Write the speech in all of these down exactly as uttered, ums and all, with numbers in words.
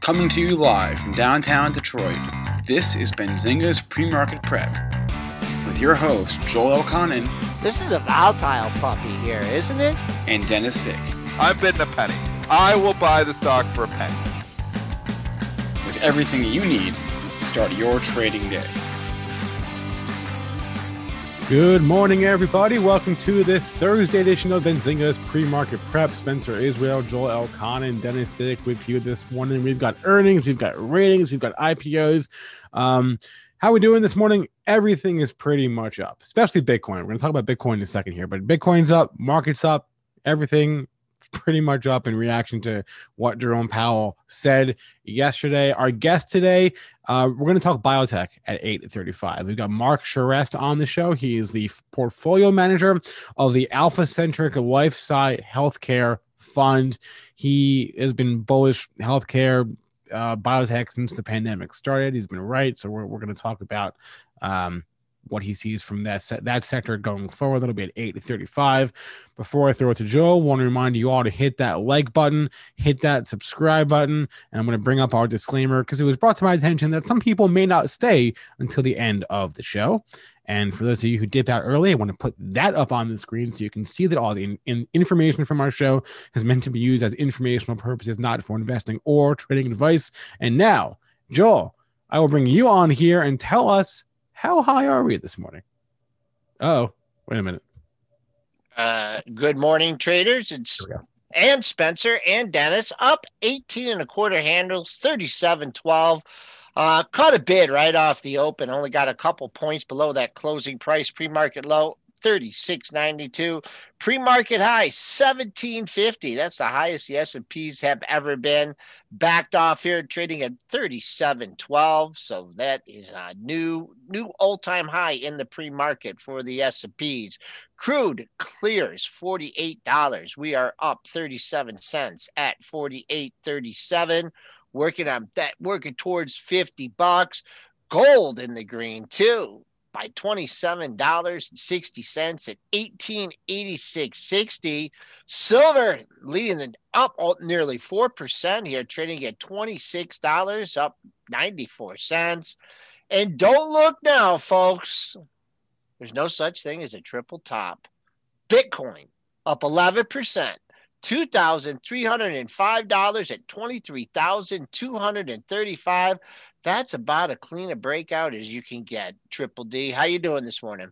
Coming to you live from downtown Detroit, this is Benzinga's Pre-Market Prep with your host, Joel Elconin. This is a volatile puppy here, isn't it? And Dennis Dick. I'm bidding a penny. I will buy the stock for a penny. With everything you need to start your trading day. Good morning, everybody. Welcome to this Thursday edition of Benzinga's Pre-Market Prep. Spencer Israel, Joel Elconin, and Dennis Dick with you this morning. We've got earnings, we've got ratings, we've got I P Os. Um, how are we doing this morning? Everything is pretty much up, especially Bitcoin. We're going to talk about Bitcoin in a second here, but Bitcoin's up, market's up, everything pretty much up in reaction to what Jerome Powell said yesterday. Our guest today, uh, we're going to talk biotech at eight thirty-five. We've got Mark Charest on the show. He is the portfolio manager of the Alpha-Centric LifeSci Healthcare Fund. He has been bullish healthcare, uh, biotech since the pandemic started. He's been right. So we're, we're going to talk about um, what he sees from that se- that sector going forward. That'll be at eight thirty-five. Before I throw it to Joe, I want to remind you all to hit that like button, hit that subscribe button, and I'm going to bring up our disclaimer because it was brought to my attention that some people may not stay until the end of the show. And for those of you who dip out early, I want to put that up on the screen so you can see that all the in, in information from our show is meant to be used as informational purposes, not for investing or trading advice. And now, Joel, I will bring you on here and tell us, how high are we this morning? Oh, wait a minute. Uh, good morning, traders. It's and Spencer and Dennis up eighteen and a quarter handles, thirty-seven twelve. Uh, caught a bid right off the open. Only got a couple points below that closing price. Pre-market low, thirty-six ninety-two. Pre-market high, seventeen fifty. That's the highest the S and Ps have ever been. Backed off here, trading at thirty-seven twelve. So that is a new new all-time high in the pre-market for the S and Ps. Crude clears forty-eight dollars. We are up thirty-seven cents at forty-eight thirty-seven. Working on that, working towards fifty bucks. Gold in the green too, by twenty-seven dollars and sixty cents at eighteen eighty-six sixty. Silver leading the up nearly four percent here, trading at twenty-six dollars, up ninety-four cents. And don't look now, folks. There's no such thing as a triple top. Bitcoin up eleven percent. two thousand three hundred five dollars at twenty-three thousand two hundred thirty-five. That's about as clean a breakout as you can get. Triple D, how you doing this morning?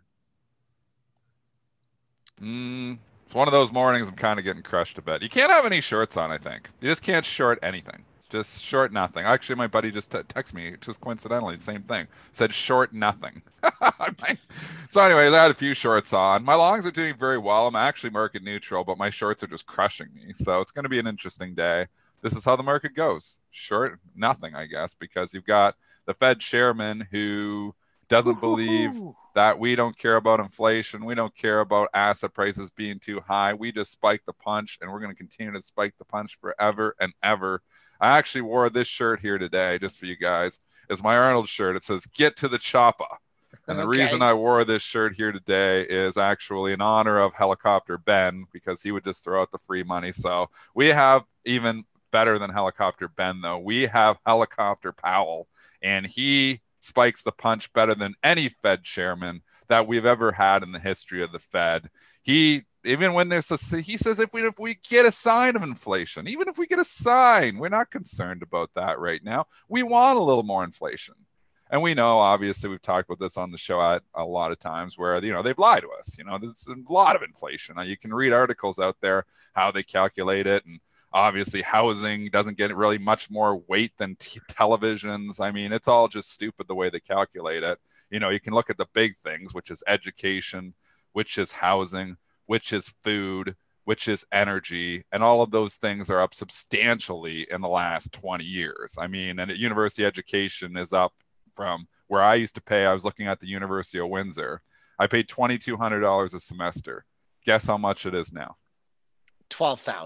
Mm, it's one of those mornings I'm kind of getting crushed a bit. You can't have any shorts on, I think. You just can't short anything. Just short nothing. Actually, my buddy just t- texted me, just coincidentally, the same thing. Said short nothing. So anyways, I had a few shorts on. My longs are doing very well. I'm actually market neutral, but my shorts are just crushing me. So it's going to be an interesting day. This is how the market goes. Short nothing, I guess, because you've got the Fed chairman who doesn't believe that we don't care about inflation. We don't care about asset prices being too high. We just spike the punch, and we're going to continue to spike the punch forever and ever. I actually wore this shirt here today, just for you guys. It's my Arnold shirt. It says, "Get to the chopper." And the okay. reason I wore this shirt here today is actually in honor of Helicopter Ben, because he would just throw out the free money. So we have even better than Helicopter Ben, though. We have Helicopter Powell, and he spikes the punch better than any Fed chairman that we've ever had in the history of the Fed. He, even when there's a, he says, if we, if we get a sign of inflation, even if we get a sign, we're not concerned about that right now. We want a little more inflation. And we know, obviously, we've talked about this on the show at a lot of times where, you know, they've lied to us. You know, there's a lot of inflation. Now, you can read articles out there, how they calculate it. And obviously, housing doesn't get really much more weight than t- televisions. I mean, it's all just stupid the way they calculate it. You know, you can look at the big things, which is education, which is housing, which is food, which is energy. And all of those things are up substantially in the last twenty years. I mean, and university education is up from where I used to pay. I was looking at the University of Windsor. I paid twenty-two hundred dollars a semester. Guess how much it is now? twelve thousand dollars.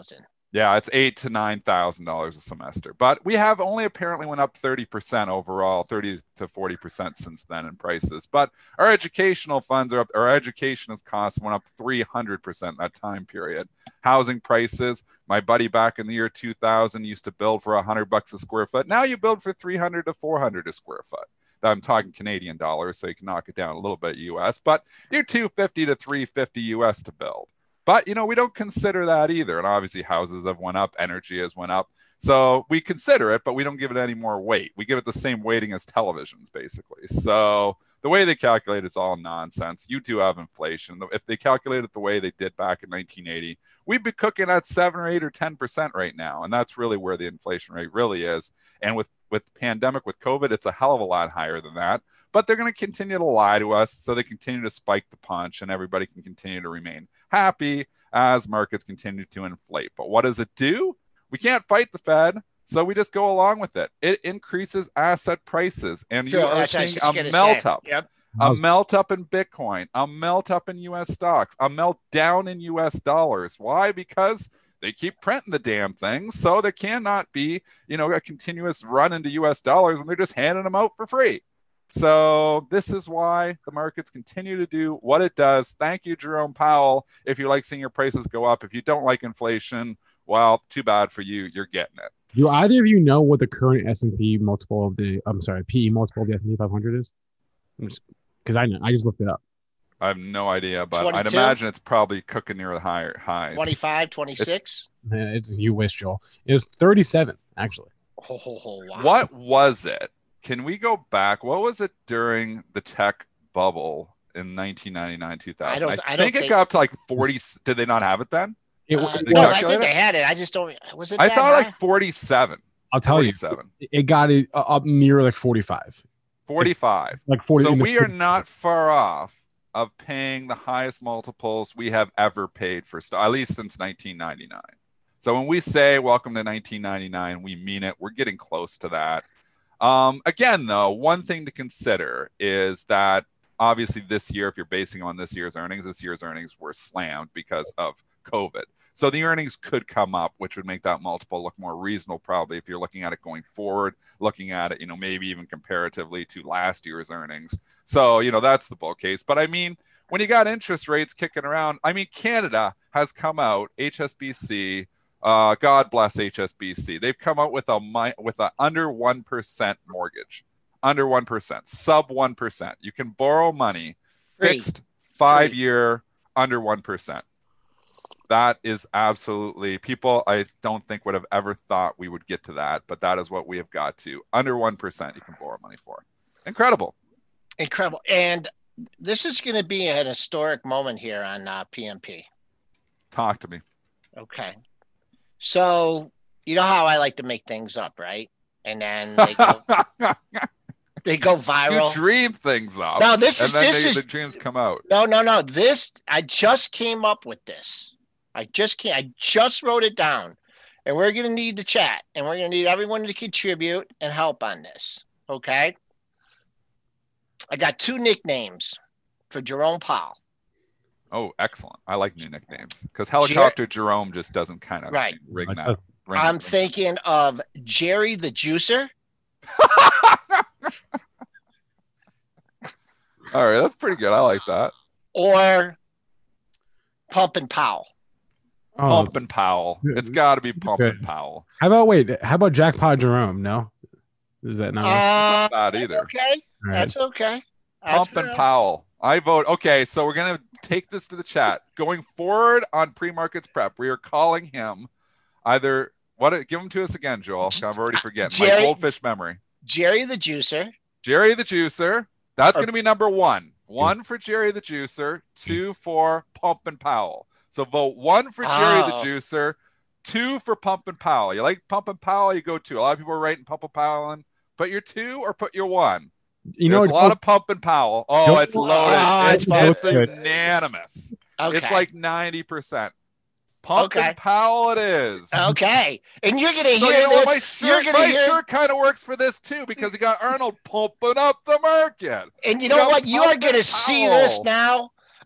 Yeah, it's eight to nine thousand dollars a semester, but we have only apparently went up thirty percent overall, thirty to forty percent since then in prices. But our educational funds are up. Our education costs went up three hundred percent that time period. Housing prices. My buddy back in the year two thousand used to build for a hundred bucks a square foot. Now you build for three hundred to four hundred a square foot. I'm talking Canadian dollars, so you can knock it down a little bit U S. But you're two fifty to three fifty U S to build. But, you know, we don't consider that either. And obviously houses have went up, energy has went up. So we consider it, but we don't give it any more weight. We give it the same weighting as televisions, basically. So the way they calculate is all nonsense. You do have inflation. If they calculate it the way they did back in nineteen eighty, we'd be cooking at seven or eight or ten percent right now. And that's really where the inflation rate really is. And with, with pandemic, with COVID, it's a hell of a lot higher than that. But they're going to continue to lie to us, so they continue to spike the punch, and everybody can continue to remain happy as markets continue to inflate. But what does it do? We can't fight the Fed, so we just go along with it. It increases asset prices, and Sure, you are that's what I seeing was a gonna melt say. up. Yep. A melt up in Bitcoin, a melt up in U S stocks, a melt down in U S dollars. Why? Because they keep printing the damn things, so there cannot be, you know, a continuous run into U S dollars when they're just handing them out for free. So this is why the markets continue to do what it does. Thank you, Jerome Powell. If you like seeing your prices go up, if you don't like inflation, well, too bad for you. You're getting it. Do either of you know what the current S and P multiple of the, I'm sorry, P E multiple of the S and P five hundred is? Because I know, I just looked it up. I have no idea, but twenty-two? I'd imagine it's probably cooking near the higher highs. twenty-five, twenty-six. Man, it's you wish, Joel. It was thirty-seven, actually. Oh, oh, oh, wow. What was it? Can we go back? What was it during the tech bubble in nineteen ninety-nine, two thousand? I don't- I, I don't think it think- got up to like forty. Did they not have it then? It, Uh, it- They well, I calculate think it? they had it. I just don't. Was it? I that thought high? like forty-seven. I'll tell you, forty-seven. it got it up near like forty-five. forty-five. Like forty. So in the we are forty- not far off of paying the highest multiples we have ever paid for stock, at least since nineteen ninety-nine. So when we say welcome to nineteen ninety-nine, we mean it. We're getting close to that. Um, again, though, one thing to consider is that obviously this year, if you're basing on this year's earnings, this year's earnings were slammed because of COVID. So the earnings could come up, which would make that multiple look more reasonable, probably if you're looking at it going forward, looking at it, you know, maybe even comparatively to last year's earnings. So, you know, that's the bull case. But I mean, when you got interest rates kicking around, I mean, Canada has come out, H S B C, uh, God bless H S B C. They've come out with a with a under one percent mortgage, under one percent, sub one percent. You can borrow money, Free. fixed five Free. year, under one percent. That is absolutely, people I don't think would have ever thought we would get to that, but that is what we have got to. Under one percent you can borrow money for. Incredible. Incredible. And this is going to be an historic moment here on uh, P M P. Talk to me. Okay. So, you know how I like to make things up, right? And then they go, they go viral. You dream things up. No, this and is- then this they, is- the dreams come out. No, no, no. This, I just came up with this. I just can't, I just wrote it down. And we're going to need the chat. And we're going to need everyone to contribute and help on this. Okay. I got two nicknames for Jerome Powell. Oh, excellent. I like new nicknames because Helicopter Jerome just doesn't kind of Right. ring Like, that. Ring I'm ring- thinking of Jerry the Juicer. All right, that's pretty good. I like that. Or Pumpin' Powell. Oh, Pumpin' Powell. It's got to be Pumpin' Okay. Powell. how about wait? How about Jackpot Jerome? No, is that not? right? Uh, Not bad that's either. okay. All right. That's okay. That's Pumpin' good. Powell. I vote. Okay, so we're going to take this to the chat. Going forward on pre-markets prep, we are calling him either, what? Give him to us again, Joel. I'm already forgetting. My Jerry- goldfish memory. Jerry the Juicer. Jerry the Juicer. That's going to be number one. One for Jerry the Juicer. Two for Pumpin' Powell. So vote one for Jerry the Oh. Juicer. Two for Pumpin' Powell. You like Pumpin' Powell, you go two. A lot of people are writing Pumpin' Powell in. Put your two or put your one. You know, There's a lot of Pumpin' Powell. Oh, Don't- it's loaded. Oh, it's, it's it's good. unanimous. Okay. It's like ninety percent. Pumpin' Okay. Powell it is. okay. And you're gonna So hear you know what? My this. You're shirt, gonna my hear, shirt kind of works for this too because he got Arnold pumping up the market. and you you know got what? You are Pumpin' gonna see this Powell. now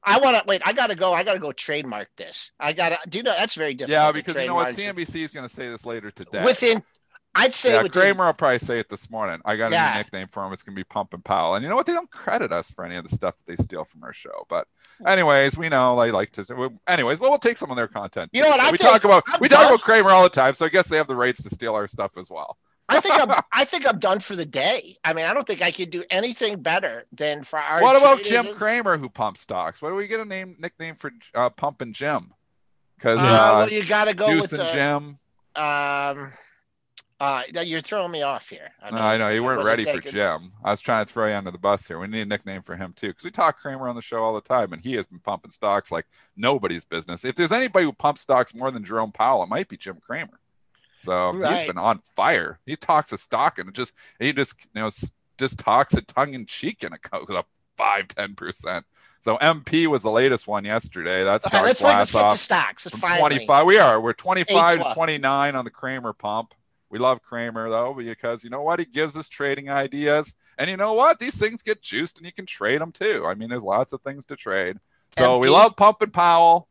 I want to wait. I got to go. I got to go trademark this. I got to do you know that's very difficult. Yeah, to because you know what, trademark. C N B C is going to say this later today. Within, I'd say yeah, within, Kramer will probably say it this morning. I got a Yeah. new nickname for him. It's going to be Pumpin' Powell. And you know what? They don't credit us for any of the stuff that they steal from our show. But anyways, we know they like to. Anyways, well, we'll take some of their content. You know what? So I we think- talk about I'm we talk done. about Kramer all the time. So I guess they have the rights to steal our stuff as well. I think I'm. I think I'm done for the day. I mean, I don't think I could do anything better than for our. What about traders Jim and- Kramer who pumps stocks? What do we get a name nickname for uh, Pumpin' Jim? Because Uh, uh, well, you got to go Juice with and the. Jim. Um, uh, you're throwing me off here. I, No, I know you weren't wasn't ready for thinking- Jim. I was trying to throw you under the bus here. We need a nickname for him too, because we talk Kramer on the show all the time, and he has been pumping stocks like nobody's business. If there's anybody who pumps stocks more than Jerome Powell, it might be Jim Kramer. So he's Right. been on fire. He talks a stock and it just he just you know s- just talks it tongue in cheek, and it goes up five ten percent. So M P was the latest one yesterday. That's All right, let's, like, let's get to stocks. from Finally. twenty-five. We are. We're twenty-five Eight to twenty-nine on the Kramer pump. We love Kramer though, because you know what? He gives us trading ideas, and you know what? These things get juiced, and you can trade them too. I mean, there's lots of things to trade. So M P? we love Pumpin' Powell.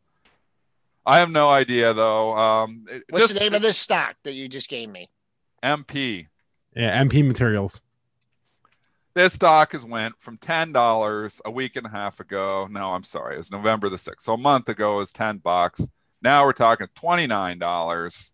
I have no idea though. Um, it- What's just the name of this stock that you just gave me? M P. Yeah, M P Materials. This stock has went from ten dollars a week and a half ago. No, I'm sorry, it's November the sixth. So a month ago it was ten bucks. Now we're talking twenty-nine dollars.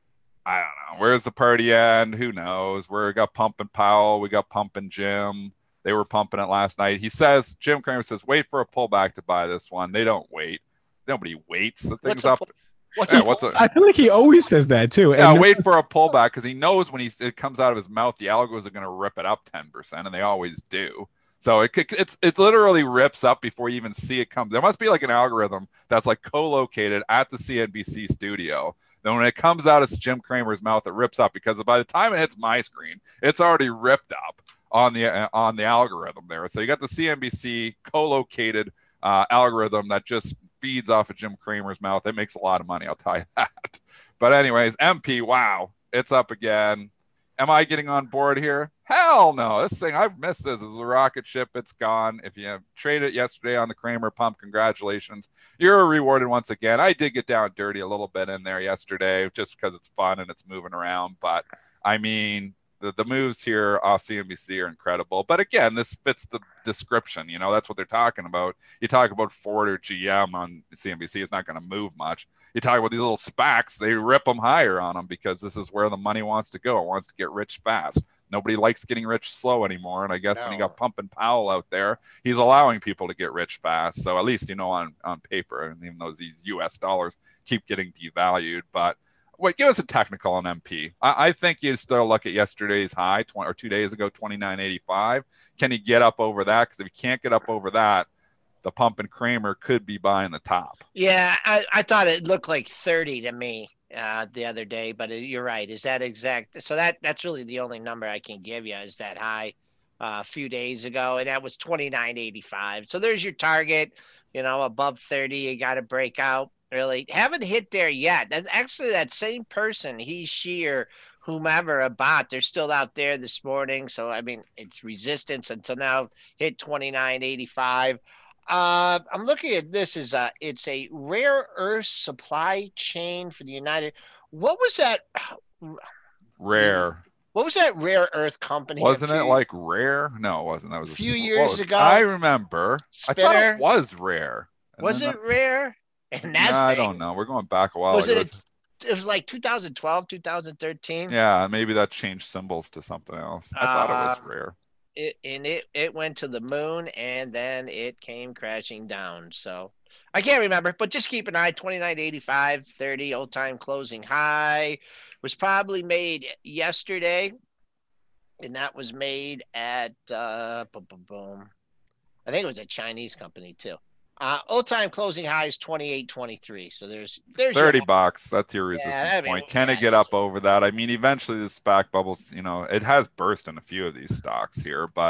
I don't know. Where's the party end? Who knows? We got Pumpin' Powell. We got Pumpin' Jim. They were pumping it last night. He says, Jim Kramer says, wait for a pullback to buy this one. They don't wait. Nobody waits. The thing's What's a up. pull- What's Yeah, a what's a I feel like he always says that too. yeah, And wait for a pullback because he knows when he it comes out of his mouth, the algos are going to rip it up ten percent, and they always do. So it could- it's it's literally rips up before you even see it come. There must be like an algorithm that's like co-located at the C N B C studio. Then when it comes out of Jim Kramer's mouth, it rips up because by the time it hits my screen, it's already ripped up on the uh, on the algorithm there. So you got the C N B C co-located uh, algorithm that just feeds off of Jim Kramer's mouth. It makes a lot of money, I'll tell you that. But anyways, M P, wow, it's up again. Am I getting on board here? Hell no. This thing, I've missed this. This is a rocket ship. It's gone. If you traded it yesterday on the Kramer pump, congratulations. You're rewarded once again. I did get down dirty a little bit in there yesterday just because it's fun and it's moving around. But I mean, the, the moves here off C N B C are incredible. But again, this fits the description. You know, that's what they're talking about. You talk about Ford or G M on C N B C, it's not going to move much. You talk about these little SPACs, they rip them higher on them because this is where the money wants to go. It wants to get rich fast. Nobody likes getting rich slow anymore. And I guess No. when you got Pumpin' Powell out there, he's allowing people to get rich fast. So at least, you know, on, on paper, and even though these U S dollars keep getting devalued, but wait, give us a technical on M P. I, I think you still look at yesterday's high, twenty or two days ago, twenty-nine eighty-five. Can he get up over that? Because if he can't get up over that, the Pumpin' Kramer could be buying the top. Yeah, I, I thought it looked like thirty to me uh, the other day, but you're right. Is that exact? So that that's really the only number I can give you is that high uh, a few days ago, and that was twenty-nine eighty-five. So there's your target. You know, above thirty, you got to break out. Really haven't hit there yet. That's actually that same person, he, she, or whomever, a bot. They're still out there this morning. So I mean, it's resistance until now. Hit twenty-nine eighty-five. Uh, I'm looking at this as a, it's a rare earth supply chain for the United. What was that? Rare. What was that rare earth company? a Wasn't it few- like Rare? No, it wasn't. That was A few what years was- ago. I remember. I thought Spinner? it was Rare. And Was then it that's- rare? And that Nah, I thing, don't know. We're going back a while. Was ago. it? A, it was like two thousand twelve, two thousand thirteen. Yeah, maybe that changed symbols to something else. I thought it was Uh, Rare. It, and it it went to the moon and then it came crashing down. So I can't remember, but just keep an eye. twenty-nine eighty-five, thirty old time closing high was probably made yesterday, and that was made at uh boom, boom, boom. I think it was a Chinese company too. Uh old time closing high is twenty-eight twenty-three. So there's there's your- thirty bucks. That's your resistance I mean, point. Can yeah, it get up over that? I mean, eventually the SPAC bubbles, you know, it has burst in a few of these stocks here, but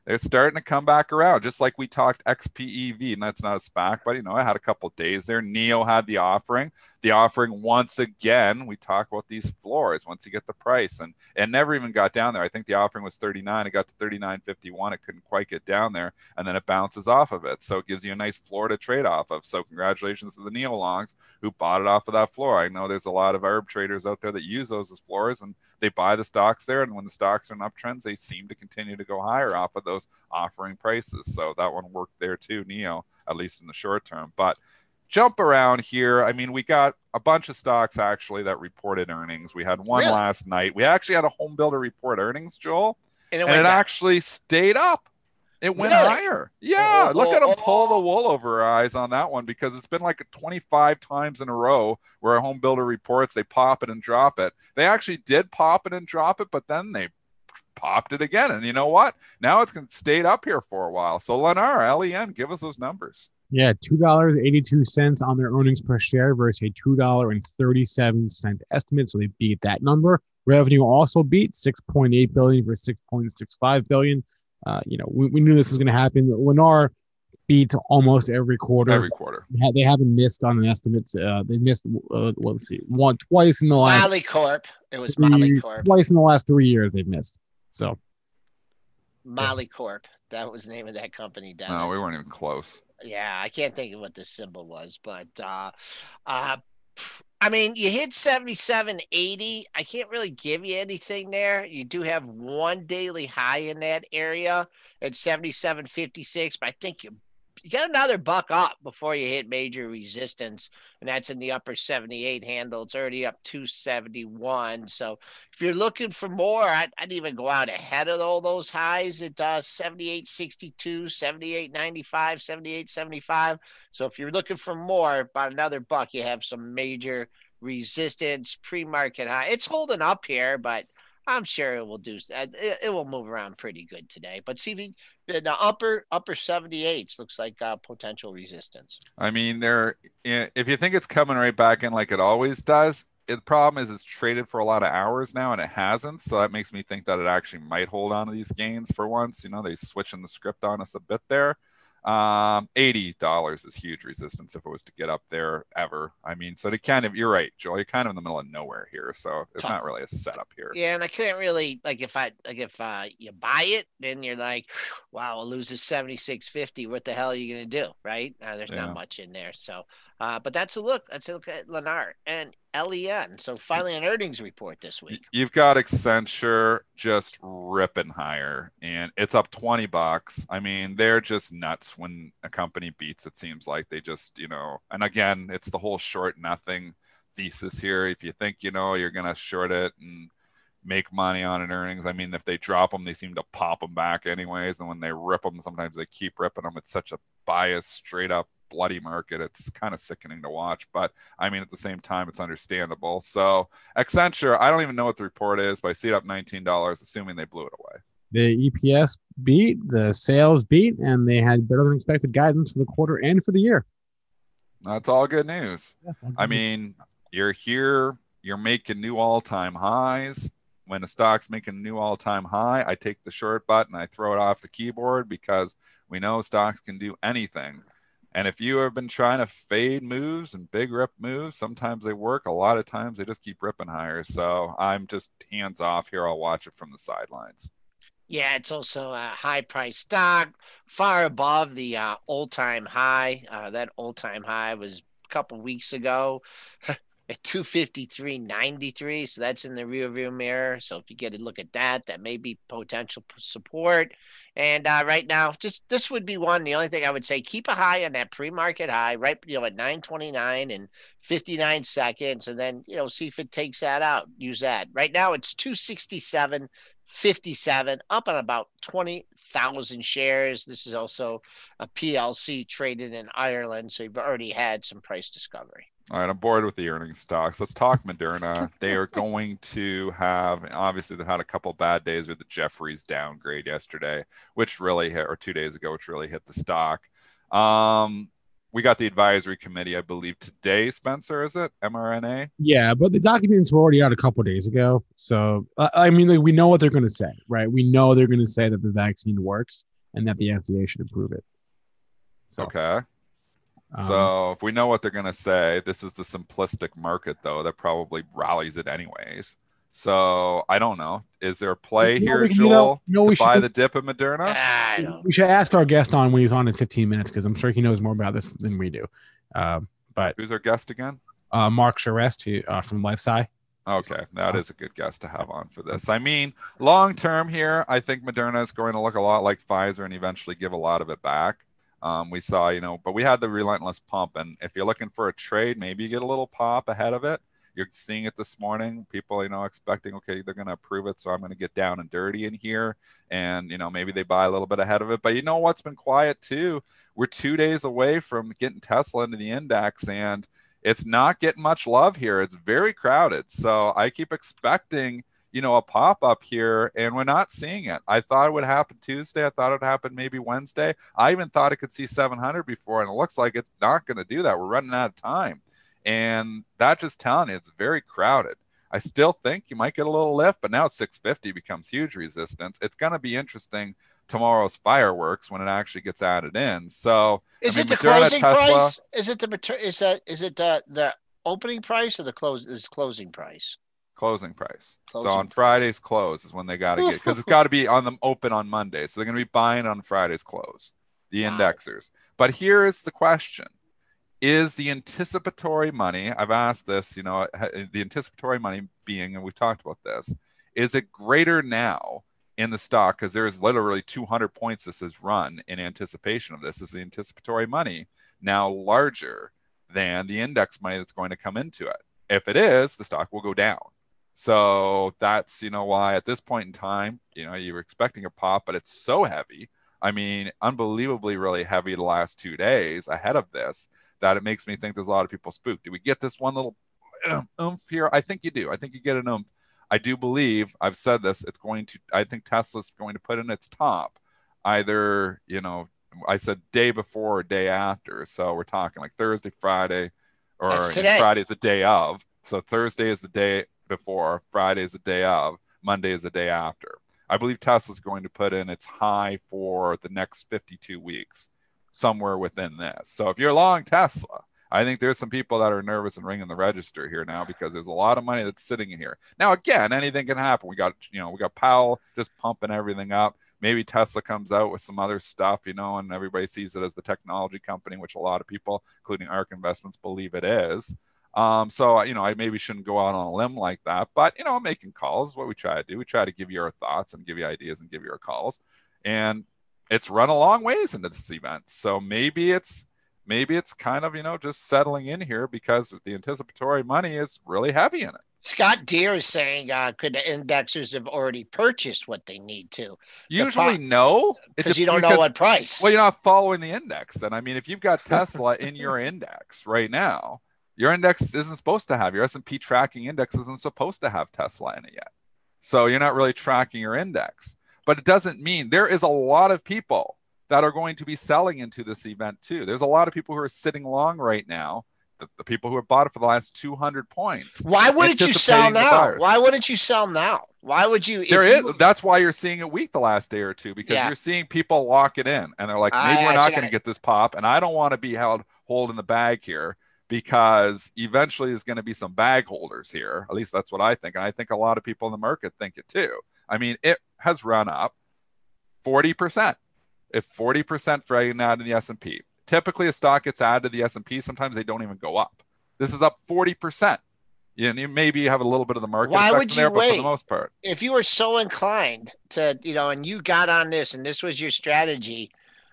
they're starting to come back around, just like we talked X P E V, and that's not a SPAC, but you know, I had a couple of days there. Neo had the offering. The offering once again, we talk about these floors once you get the price, and it never even got down there. I think the offering was thirty-nine. It got to thirty-nine fifty-one. It couldn't quite get down there, and then it bounces off of it. So it gives you a nice floor to trade off of. So congratulations to the Neo longs who bought it off of that floor. I know there's a lot of arb traders out there that use those as floors, and they buy the stocks there, and when the stocks are in uptrends, they seem to continue to go higher off of those offering prices. So that one worked there too, Neo, at least in the short term. But jump around here. I mean, we got a bunch of stocks actually that reported earnings. We had one really? last night. We actually had a home builder report earnings, Joel, and it, and it down. actually stayed up. It went really? higher. Yeah, oh, look oh, at them oh, pull the wool over our eyes on that one, because it's been like twenty-five times in a row where a home builder reports, they pop it and drop it. They actually did pop it and drop it, but then they popped it again. And you know what? Now it's going to stay up here for a while. So Lennar, L E N, give us those numbers. Yeah, two dollars and eighty-two cents on their earnings per share versus a two dollars and thirty-seven cents estimate. So they beat that number. Revenue also beat six point eight billion dollars versus six point six five billion dollars. Uh, you know, we, we knew this was going to happen. Lennar beat almost every quarter. Every quarter. They, ha- they haven't missed on an estimate. Uh, they missed, uh, well, let's see, one twice in the last. Molly Corp. It was three, Molly Corp. Twice in the last three years they've missed. So. Molly Corp. That was the name of that company. Dennis. No, we weren't even close. Yeah, I can't think of what the symbol was, but uh, uh, I mean, you hit seventy-seven eighty. I can't really give you anything there. You do have one daily high in that area at seventy-seven fifty-six, but I think you you got another buck up before you hit major resistance, and that's in the upper seventy-eight handle. It's already up two seventy-one. So if you're looking for more, I'd, I'd even go out ahead of all those highs at uh, seventy-eight sixty-two, seventy-eight ninety-five, seventy-eight seventy-five. So if you're looking for more, about another buck, you have some major resistance, pre-market high. It's holding up here, but I'm sure it will do. It, it will move around pretty good today. But see, the upper upper seventy-eights looks like uh, potential resistance. I mean, there. If you think it's coming right back in like it always does, the problem is it's traded for a lot of hours now, and it hasn't. So that makes me think that it actually might hold on to these gains for once. You know, they switching the script on us a bit there. Um, eighty dollars is huge resistance if it was to get up there ever. I mean, so to kind of, you're right, Joel, you're kind of in the middle of nowhere here. So it's Tough. not really a setup here. Yeah. And I couldn't really, like, if I, like, if uh, you buy it, then you're like, wow, it loses seventy-six fifty. What the hell are you going to do? Right. Uh, there's Yeah. not much in there. So, uh, but that's a look. That's a look at Lennar and L E N. So finally an earnings report this week. You've got Accenture just ripping higher, and it's up twenty bucks. I mean, they're just nuts when a company beats. It seems like they just, you know, and again, it's the whole short nothing thesis here. If you think, you know, you're going to short it and make money on an earnings, I mean, if they drop them, they seem to pop them back anyways. And when they rip them, sometimes they keep ripping them. It's such a biased, straight up bloody market. It's kind of sickening to watch, but I mean, at the same time, it's understandable. So Accenture, I don't even know what the report is, but I see it up nineteen dollars, assuming they blew it away. The E P S beat, the sales beat, and they had better than expected guidance for the quarter and for the year. That's all good news. Yeah, I mean, you're here, you're making new all-time highs. When a stock's making a new all-time high, I take the short button, I throw it off the keyboard, because we know stocks can do anything. And if you have been trying to fade moves and big rip moves, sometimes they work. A lot of times they just keep ripping higher. So I'm just hands off here. I'll watch it from the sidelines. Yeah, it's also a high price stock, far above the uh, all-time high. Uh, that all-time high was a couple weeks ago at two fifty-three ninety-three. So that's in the rear view mirror. So if you get a look at that, that may be potential support. And uh, right now, just this would be one. The only thing I would say, keep a high on that pre-market high, right? You know, at nine twenty-nine and fifty-nine seconds, and then you know, see if it takes that out. Use that. Right now, it's two sixty-seven fifty-seven, up on about twenty thousand shares. This is also a P L C traded in Ireland, so you've already had some price discovery. All right, I'm bored with the earnings stocks. Let's talk Moderna. They are going to have, obviously, they had a couple bad days with the Jefferies downgrade yesterday, which really hit, or two days ago, which really hit the stock. Um, we got the advisory committee, I believe, today, Spencer, is it? M R N A? Yeah, but the documents were already out a couple of days ago. So, uh, I mean, like, we know what they're going to say, right? We know they're going to say that the vaccine works. and that the N C A A should approve it. So, okay. um, So if we know what they're going to say, this is the simplistic market, though, that probably rallies it anyways. So I don't know. Is there a play You know, here, we- you Joel, know- you know, to we buy should- the dip of Moderna? I don't. we should ask our guest on when he's on in fifteen minutes because I'm sure he knows more about this than we do. Um, but Who's our guest again? uh, Mark Charest who, uh, from LifeSci. Okay, that is a good guest to have on for this. I mean, long term here, I think Moderna is going to look a lot like Pfizer and eventually give a lot of it back. Um, we saw, you know, but we had the relentless pump. And if you're looking for a trade, maybe you get a little pop ahead of it. You're seeing it this morning. People, you know, expecting, okay, they're going to approve it. So I'm going to get down and dirty in here. And, you know, maybe they buy a little bit ahead of it. But you know what's been quiet too? We're two days away from getting Tesla into the index. And it's not getting much love here. It's very crowded. So I keep expecting, you know, a pop-up here, and we're not seeing it. I thought it would happen Tuesday. I thought it would happen maybe Wednesday. I even thought it could see seven hundred before, and it looks like it's not going to do that. We're running out of time. And that just telling you it's very crowded. I still think you might get a little lift, but now six fifty becomes huge resistance. It's going to be interesting tomorrow's fireworks when it actually gets added in. So Is I mean, it the Moderna, closing Tesla, price? Is it the mater- is that is it the the opening price or the close is closing price? Closing price. Closing so on price. Friday's close is when they got to get, because it's got to be on them open on Monday. So they're going to be buying on Friday's close, the Wow. indexers. But here is the question. Is the anticipatory money, I've asked this, you know, the anticipatory money being, and we've talked about this, is it greater now in the stock? Because there's literally two hundred points this has run in anticipation of this. Is the anticipatory money now larger than the index money that's going to come into it? If it is, the stock will go down. So that's, you know, why at this point in time, you know, you were expecting a pop, but it's so heavy. I mean, unbelievably really heavy the last two days ahead of this that it makes me think there's a lot of people spooked. Do we get this one little oomph here? I think you do. I think you get an oomph. I do believe, I've said this, it's going to, I think Tesla's going to put in its top either, you know, I said day before or day after. So we're talking like Thursday, Friday, or That's you know, today. Friday is the day of. So Thursday is the day before, Friday is the day of, Monday is the day after. I believe Tesla's going to put in its high for the next fifty-two weeks, somewhere within this. So if you're long Tesla, I think there's some people that are nervous and ringing the register here now because there's a lot of money that's sitting in here. Now, again, anything can happen. We got, you know, we got Powell just pumping everything up. Maybe Tesla comes out with some other stuff, you know, and everybody sees it as the technology company, which a lot of people, including ARK Investments, believe it is. Um, so, you know, I maybe shouldn't go out on a limb like that, but, you know, I'm making calls is what we try to do. We try to give you our thoughts and give you ideas and give you our calls. And it's run a long ways into this event. So maybe it's, maybe it's kind of, you know, just settling in here because the anticipatory money is really heavy in it. Scott Deere is saying, uh, could the indexers have already purchased what they need to? Usually, no. It Because de- you don't know because- what price. Well, you're not following the index then. I mean, if you've got Tesla in your index right now, your index isn't supposed to have, your S and P tracking index isn't supposed to have Tesla in it yet. So you're not really tracking your index. But it doesn't mean there is a lot of people that are going to be selling into this event too. There's a lot of people who are sitting long right now, the, the people who have bought it for the last two hundred points. Why wouldn't you sell anticipating the now? buyers. Why wouldn't you sell now? Why would you? if There is. you- That's why you're seeing it weak the last day or two, because Yeah. you're seeing people lock it in and they're like, maybe I- we're I not see going to that. get this pop. And I don't want to be held holding the bag here because eventually there's going to be some bag holders here. At least that's what I think. And I think a lot of people in the market think it too. I mean, it has run up forty percent. If forty percent for adding that in the S and P. Typically a stock gets added to the S and P. Sometimes they don't even go up. This is up forty percent. You know, you maybe have a little bit of the market Why effects would in there, you but for wait? the most part. if you were so inclined to, you know, and you got on this and this was your strategy,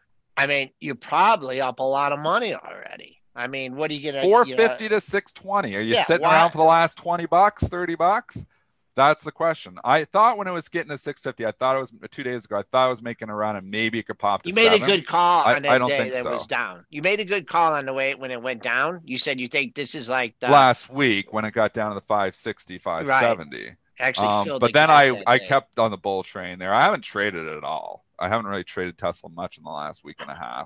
I mean, you're probably up a lot of money already. I mean, what are you gonna? four you know, fifty to six twenty. Are you Yeah, sitting why- around for the last twenty bucks, thirty bucks? That's the question. I thought when it was getting to six fifty, I thought it was two days ago. I thought it was making a run and maybe it could pop to You made seven. a good call I- on that I don't day think that so. was down. You made a good call on the way when it went down. You said you think this is like the last week when it got down to the five sixty, five seventy. actually Um, filled but the then gap I, that I day. kept on the bull train there. I haven't traded it at all. I haven't really traded Tesla much in the last week and a half.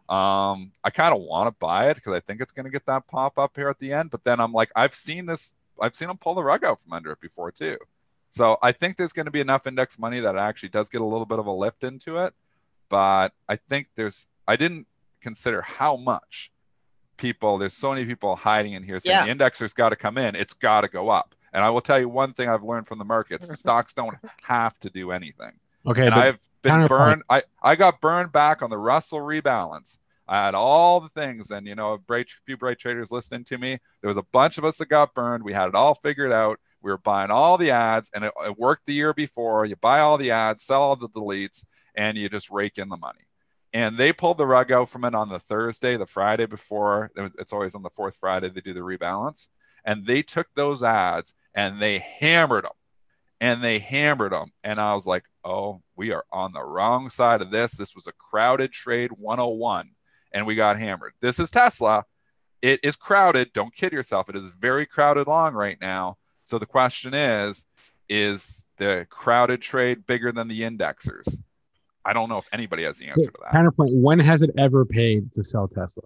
Um, I kind of want to buy it because I think it's going to get that pop up here at the end. But then I'm like, I've seen this. I've seen them pull the rug out from under it before too. So I think there's going to be enough index money that it actually does get a little bit of a lift into it. but I think there's, I didn't consider how much people, there's so many people hiding in here saying Yeah. the indexer's got to come in. It's got to go up. And I will tell you one thing I've learned from the markets, stocks don't have to do anything. Okay. And I've been counterpoint. burned. I, I got burned back on the Russell rebalance. I had all the things, and you know, a bright, few bright traders listening to me. There was a bunch of us that got burned. We had it all figured out. We were buying all the ads, and it, it worked the year before. You buy all the ads, sell all the deletes, and you just rake in the money. And they pulled the rug out from it on the Thursday, the Friday before. It's always on the fourth Friday they do the rebalance. And they took those ads and they hammered them. And they hammered them. And I was like, oh, we are on the wrong side of this. This was a crowded trade one oh one. And we got hammered. This is Tesla. It is crowded. Don't kid yourself. It is very crowded long right now. So the question is, is the crowded trade bigger than the indexers? I don't know if anybody has the answer to that. Counterpoint, when has it ever paid to sell Tesla?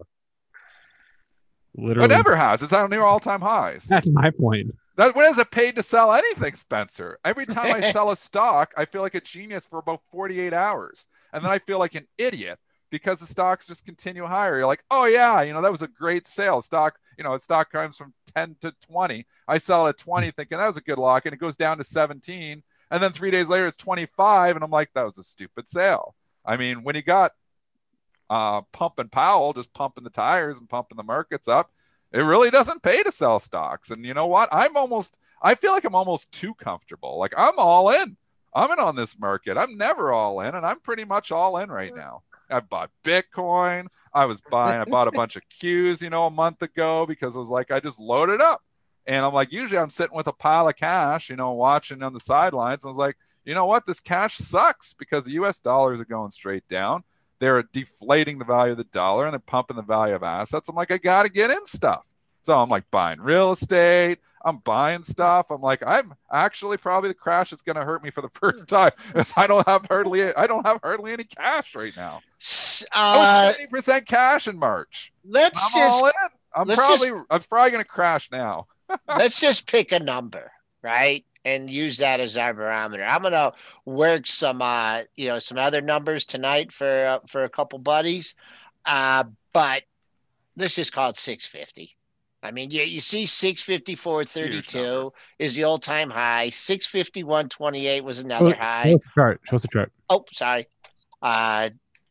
Literally. It never has. It's on near all-time highs. That's my point. That, when has it paid to sell anything, Spencer? Every time I sell a stock, I feel like a genius for about forty-eight hours. And then I feel like an idiot because the stocks just continue higher. You're like, oh, yeah, you know, that was a great sale. Stock, you know, a stock comes from ten to twenty. I sell at twenty thinking that was a good lock, and it goes down to seventeen. And then three days later, it's twenty-five. And I'm like, that was a stupid sale. I mean, when you got uh, Pump and Powell just pumping the tires and pumping the markets up, it really doesn't pay to sell stocks. And you know what? I'm almost, I feel like I'm almost too comfortable. Like I'm all in. I'm in on this market. I'm never all in. And I'm pretty much all in right now. I bought Bitcoin. I was buying, I bought a bunch of Qs, you know, a month ago because I was like, I just loaded up. And I'm like, usually I'm sitting with a pile of cash, you know, watching on the sidelines. I was like, you know what? This cash sucks because the U S dollars are going straight down. They're deflating the value of the dollar and they're pumping the value of assets. I'm like, I got to get in stuff. So I'm like buying real estate. I'm buying stuff. I'm like, I'm actually probably the crash is going to hurt me for the first time because I don't have hardly, I don't have hardly any cash right now. Uh, I was twenty percent cash in March. Let's I'm just, all in. I'm let's probably, just- I'm probably going to crash now. let's just pick a number, right? And use that as our barometer. I'm going to work some, uh, you know, some other numbers tonight for, uh, for a couple buddies. Uh, but let's just call it six fifty. I mean, you, you see six fifty-four thirty-two is the all time high. six fifty-one twenty-eight was another Show, high. Show us the chart. Show us the chart. Oh, sorry. Uh,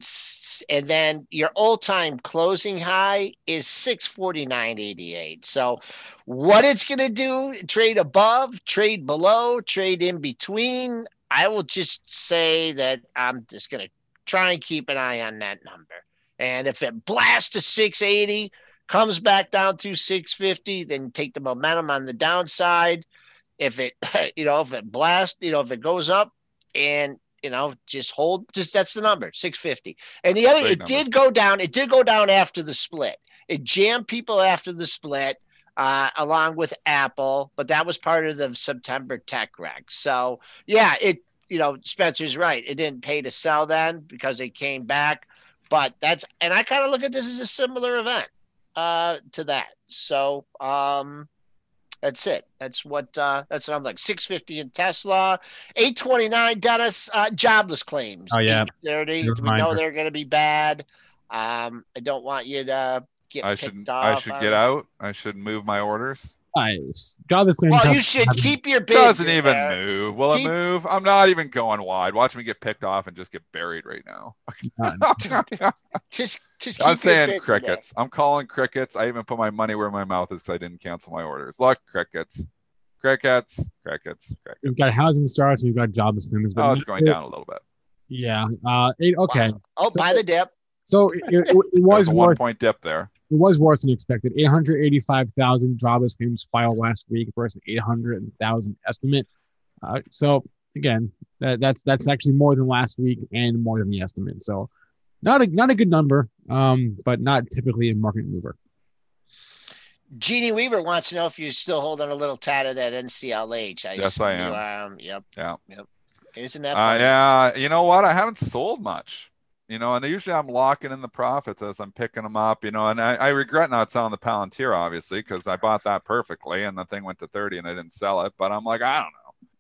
s- and then your all time closing high is six forty-nine eighty-eight. So what it's going to do, trade above, trade below, trade in between. I will just say that I'm just going to try and keep an eye on that number. And if it blasts to six eighty, comes back down to six fifty, then take the momentum on the downside. If it, you know, if it blasts, you know, if it goes up and, you know, just hold, just that's the number, six fifty. And the other, Big it number. did go down. It did go down after the split. It jammed people after the split, uh, along with Apple, but that was part of the September tech wreck. So yeah, it, you know, Spencer's right. It didn't pay to sell then because it came back, but that's, and I kind of look at this as a similar event, uh, to that. So, um, that's it. That's what, uh, that's what I'm like. six fifty in Tesla, eight twenty-nine, Dennis, uh, jobless claims. Oh, yeah. eight thirty. Good We know reminder. they're going to be bad. Um, I don't want you to get I picked should, off. I should on get it. out. I should move my orders. Nice. Jobless claims. Well, have- you should have- keep your bids. Doesn't in even there. move. Will Keep- it move? I'm not even going wide. Watch me get picked off and just get buried right now. Just, just keep I'm your saying bids in there. crickets. I'm calling crickets. I even put my money where my mouth is because I didn't cancel my orders. Look, crickets, crickets, crickets, crickets. We've got housing starts. We've got jobless claims. but Oh, it's going down a little bit. Yeah. Uh. Eight, okay. Wow. Oh, So- buy the dip. So it, it, it There was was a one worse. point dip there. It was worse than expected. eight hundred eighty-five thousand jobless claims filed last week versus an eight hundred thousand estimate. Uh, so again, that, that's that's actually more than last week and more than the estimate. So not a not a good number, um, but not typically a market mover. Jeannie Weaver wants to know if you're still holding a little tat of that N C L H. I Yes, assume I you am. are. Um, yep. Yeah. Yep. Isn't that Uh, funny? yeah. You know what? I haven't sold much. You know, and usually I'm locking in the profits as I'm picking them up, you know, and I, I regret not selling the Palantir, obviously, because I bought that perfectly and the thing went to thirty and I didn't sell it. But I'm like, I don't know.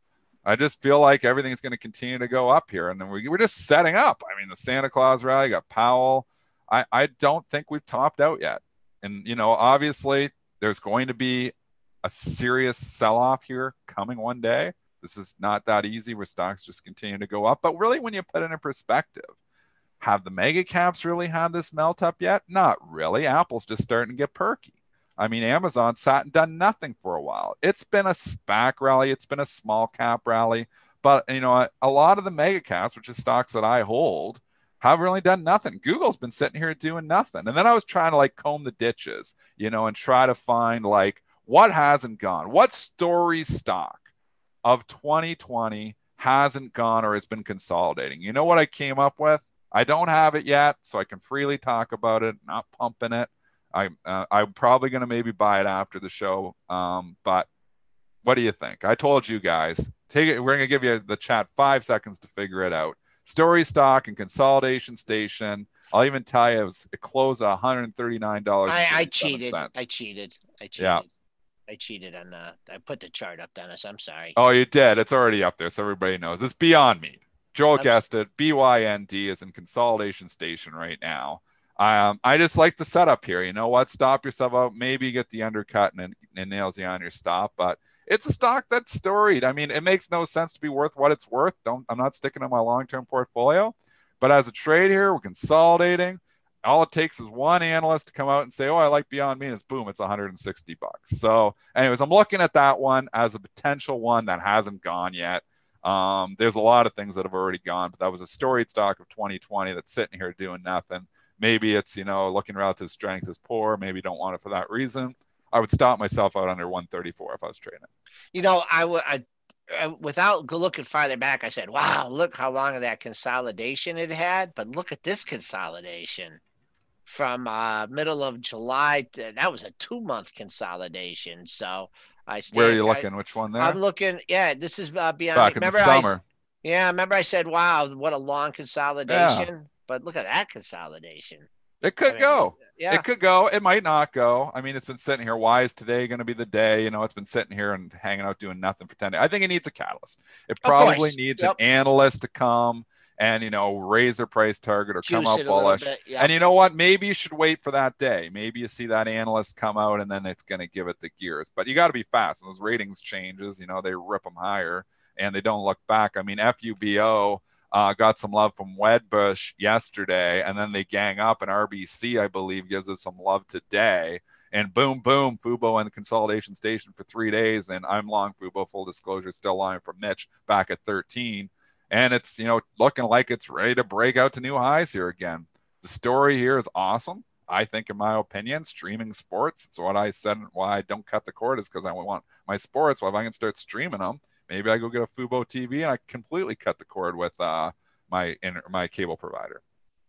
I just feel like everything's going to continue to go up here. And then we, we're just setting up. I mean, the Santa Claus rally, got Powell. I, I don't think we've topped out yet. And, you know, obviously there's going to be a serious sell-off here coming one day. This is not that easy where stocks just continue to go up. But really, when you put it in perspective, have the mega caps really had this melt up yet? Not really. Apple's just starting to get perky. I mean, Amazon sat and done nothing for a while. It's been a SPAC rally. It's been a small cap rally. But, you know, a lot of the mega caps, which is stocks that I hold, have really done nothing. Google's been sitting here doing nothing. And then I was trying to like comb the ditches, you know, and try to find like what hasn't gone. What story stock of twenty twenty hasn't gone or has been consolidating? You know what I came up with? I don't have it yet, so I can freely talk about it, not pumping it. I, uh, I'm probably going to maybe buy it after the show. Um, but what do you think? I told you guys, take it. We're going to give you the chat five seconds to figure it out. Story stock and consolidation station. I'll even tell you it, was, it closed at one hundred thirty-nine dollars. I, I cheated. I cheated. I cheated. Yeah. I cheated on uh I put the chart up, Dennis. I'm sorry. Oh, you did. It's already up there, so everybody knows. It's Beyond Meat. Joel I'm guessed it. B Y N D is in consolidation station right now. Um, I just like the setup here. You know what? Stop yourself out. Maybe get the undercut and it nails you on your stop. But it's a stock that's storied. I mean, it makes no sense to be worth what it's worth. Don't. I'm not sticking to my long-term portfolio. But as a trade here, we're consolidating. All it takes is one analyst to come out and say, "Oh, I like Beyond Meat." And it's boom, it's one hundred sixty bucks. So, anyways, I'm looking at that one as a potential one that hasn't gone yet. Um, there's a lot of things that have already gone, but that was a storied stock of twenty twenty that's sitting here doing nothing. Maybe it's, you know, looking relative strength is poor. Maybe don't want it for that reason. I would stop myself out under one thirty-four if I was trading it. You know, I would, I, I, without looking farther back, I said, wow, look how long of that consolidation it had. But look at this consolidation from uh, middle of July. To, that was a two month consolidation. So I stand, Where are you looking? I, Which one there? I'm looking. Yeah, this is uh, Beyond. Back remember in the summer. I, yeah, remember I said, wow, what a long consolidation. Yeah. But look at that consolidation. It could I mean, go. Yeah. It could go. It might not go. I mean, it's been sitting here. Why is today going to be the day? You know, it's been sitting here and hanging out doing nothing for ten days. I think it needs a catalyst. It probably needs yep. an analyst to come and, you know, raise their price target or Juice come out bullish. Yep. And you know what? Maybe you should wait for that day. Maybe you see that analyst come out and then it's going to give it the gears. But you got to be fast. And those ratings changes, you know, they rip them higher and they don't look back. I mean, F U B O Uh, got some love from Wedbush yesterday, and then they gang up, and R B C, I believe, gives us some love today. And boom, boom, Fubo in the consolidation station for three days, and I'm long Fubo, full disclosure, still lying for Mitch back at thirteen. And it's, you know, looking like it's ready to break out to new highs here again. The story here is awesome. I think, in my opinion, streaming sports, it's what I said, why I don't cut the cord is because I want my sports. Well, if I can start streaming them, maybe I go get a Fubo T V and I completely cut the cord with uh, my inter- my cable provider.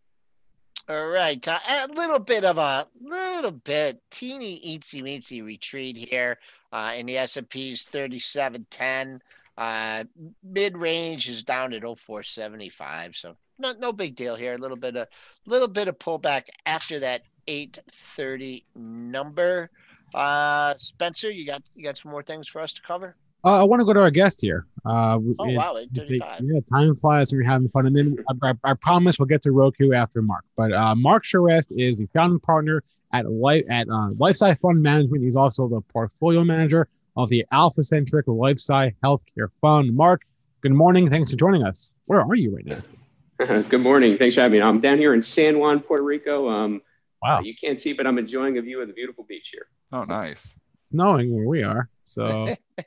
All right, uh, a little bit of a little bit teeny eensy weensy retreat here uh, in the S and P's thirty-seven ten. Uh, mid range is down at oh four seventy-five, so no no big deal here. A little bit of little bit of pullback after that eight thirty number. Uh, Spencer, you got you got some more things for us to cover? Uh, I want to go to our guest here. Uh, oh, it, wow. eight thirty-five. Yeah, time flies and we're having fun. And then I, I, I promise we'll get to Roku after Mark. But uh, Mark Charest is the founding partner at Life at uh, LifeSci Fund Management. He's also the portfolio manager of the Alpha-centric LifeSci Healthcare Fund. Mark, good morning. Thanks for joining us. Where are you right now? Good morning. Thanks for having me. I'm down here in San Juan, Puerto Rico. Um, wow. You can't see, but I'm enjoying a view of the beautiful beach here. Oh, nice. Snowing where we are, so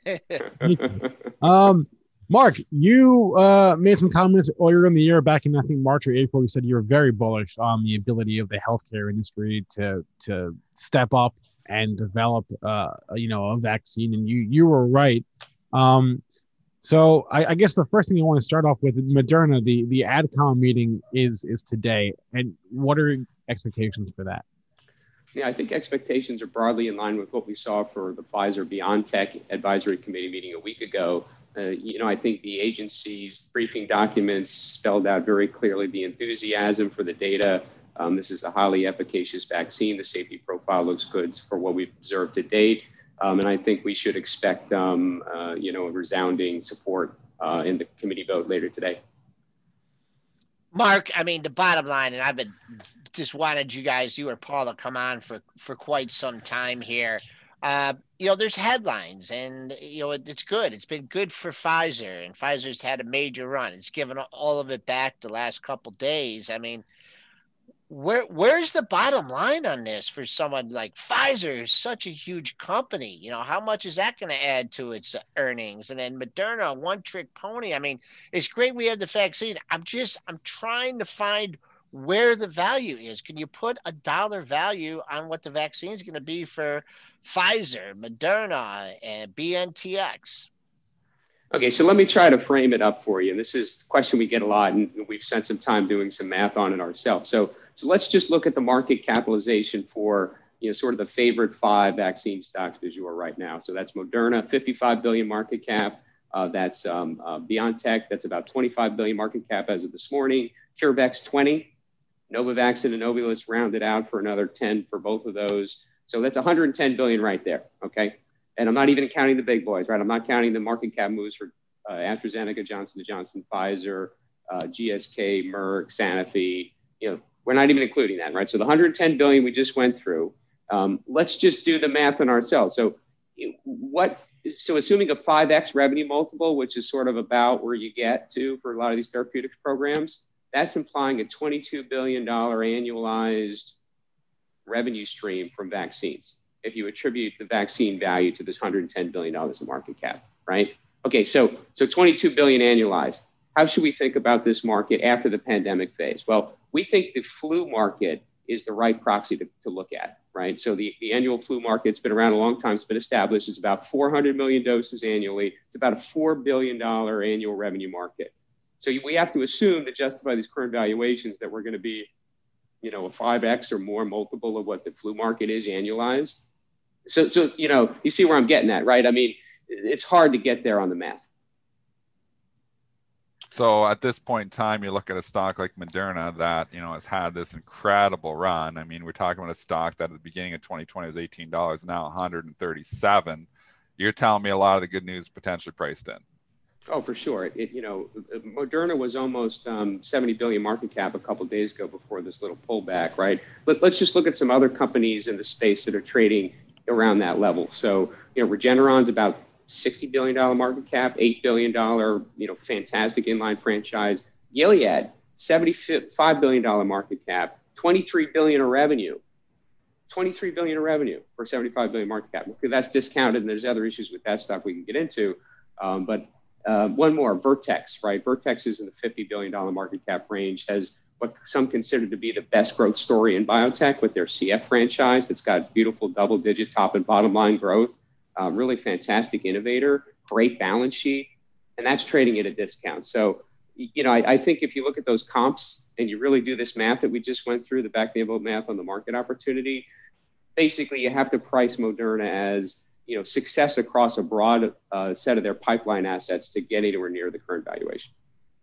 um Mark, you uh made some comments earlier in the year, back in I think March or April. You said you were very bullish on the ability of the healthcare industry to to step up and develop uh you know a vaccine, and you you were right. Um so I, I guess the first thing I want to start off with, Moderna, the the AdCom meeting is is today, and what are expectations for that? Yeah, I think expectations are broadly in line with what we saw for the Pfizer-BioNTech advisory committee meeting a week ago. Uh, you know, I think the agency's briefing documents spelled out very clearly the enthusiasm for the data. Um, this is a highly efficacious vaccine. The safety profile looks good for what we've observed to date. Um, and I think we should expect, um, uh, you know, a resounding support uh, in the committee vote later today. Mark, I mean, the bottom line, and I've been just wanted you guys, you or Paul, to come on for, for quite some time here. Uh, you know, there's headlines, and, you know, it, it's good. It's been good for Pfizer, and Pfizer's had a major run. It's given all of it back the last couple days. I mean, where where's the bottom line on this for someone like Pfizer? Is such a huge company. You know, how much is that going to add to its earnings? And then Moderna, one trick pony. I mean, it's great we have the vaccine. I'm just, I'm trying to find where the value is. Can you put a dollar value on what the vaccine is going to be for Pfizer, Moderna, and B N T X? Okay, so let me try to frame it up for you. And this is a question we get a lot, and we've spent some time doing some math on it ourselves. So, so let's just look at the market capitalization for, you know, sort of the favorite five vaccine stocks du jour right now. So that's Moderna, fifty-five billion market cap. Uh, that's um, uh, BioNTech, that's about twenty-five billion market cap as of this morning. CureVac, twenty. Novavax and Innovilis rounded out for another ten for both of those. So that's one hundred ten billion right there, okay? And I'm not even counting the big boys, right? I'm not counting the market cap moves for uh, AstraZeneca, Johnson and Johnson, Pfizer, uh, G S K, Merck, Sanofi. You know, we're not even including that, right? So the one hundred ten billion we just went through. Um, let's just do the math on ourselves. So what? So assuming a five X revenue multiple, which is sort of about where you get to for a lot of these therapeutics programs, that's implying a twenty-two billion dollars annualized revenue stream from vaccines, if you attribute the vaccine value to this one hundred ten billion dollars in market cap, right? Okay, so so twenty-two billion dollars annualized. How should we think about this market after the pandemic phase? Well, we think the flu market is the right proxy to, to look at, right? So the, the annual flu market's been around a long time. It's been established. It's about four hundred million doses annually. It's about a four billion dollars annual revenue market. So we have to assume to justify these current valuations that we're going to be, you know, a five X or more multiple of what the flu market is annualized. So, so, you know, you see where I'm getting at, right? I mean, it's hard to get there on the math. So at this point in time, you look at a stock like Moderna that, you know, has had this incredible run. I mean, we're talking about a stock that at the beginning of twenty twenty was eighteen dollars, now one hundred thirty-seven. You're telling me a lot of the good news potentially priced in. Oh, for sure. It, you know, Moderna was almost um, seventy billion market cap a couple of days ago before this little pullback, right? But let's just look at some other companies in the space that are trading around that level. So, you know, Regeneron's about sixty billion dollars market cap, eight billion dollars, you know, fantastic inline franchise. Gilead, seventy-five billion dollars market cap, twenty-three billion dollars of revenue. twenty-three billion dollars of revenue for seventy-five billion dollars market cap. Okay, that's discounted, and there's other issues with that stock we can get into. Um, but uh, one more, Vertex, right? Vertex is in the fifty billion dollars market cap range, has what some consider to be the best growth story in biotech with their C F franchise that's got beautiful double-digit top and bottom line growth. Uh, really fantastic innovator, great balance sheet, and that's trading at a discount. So, you know, I, I think if you look at those comps and you really do this math that we just went through, the back of the envelope math on the market opportunity, basically you have to price Moderna as, you know, success across a broad uh, set of their pipeline assets to get anywhere near the current valuation.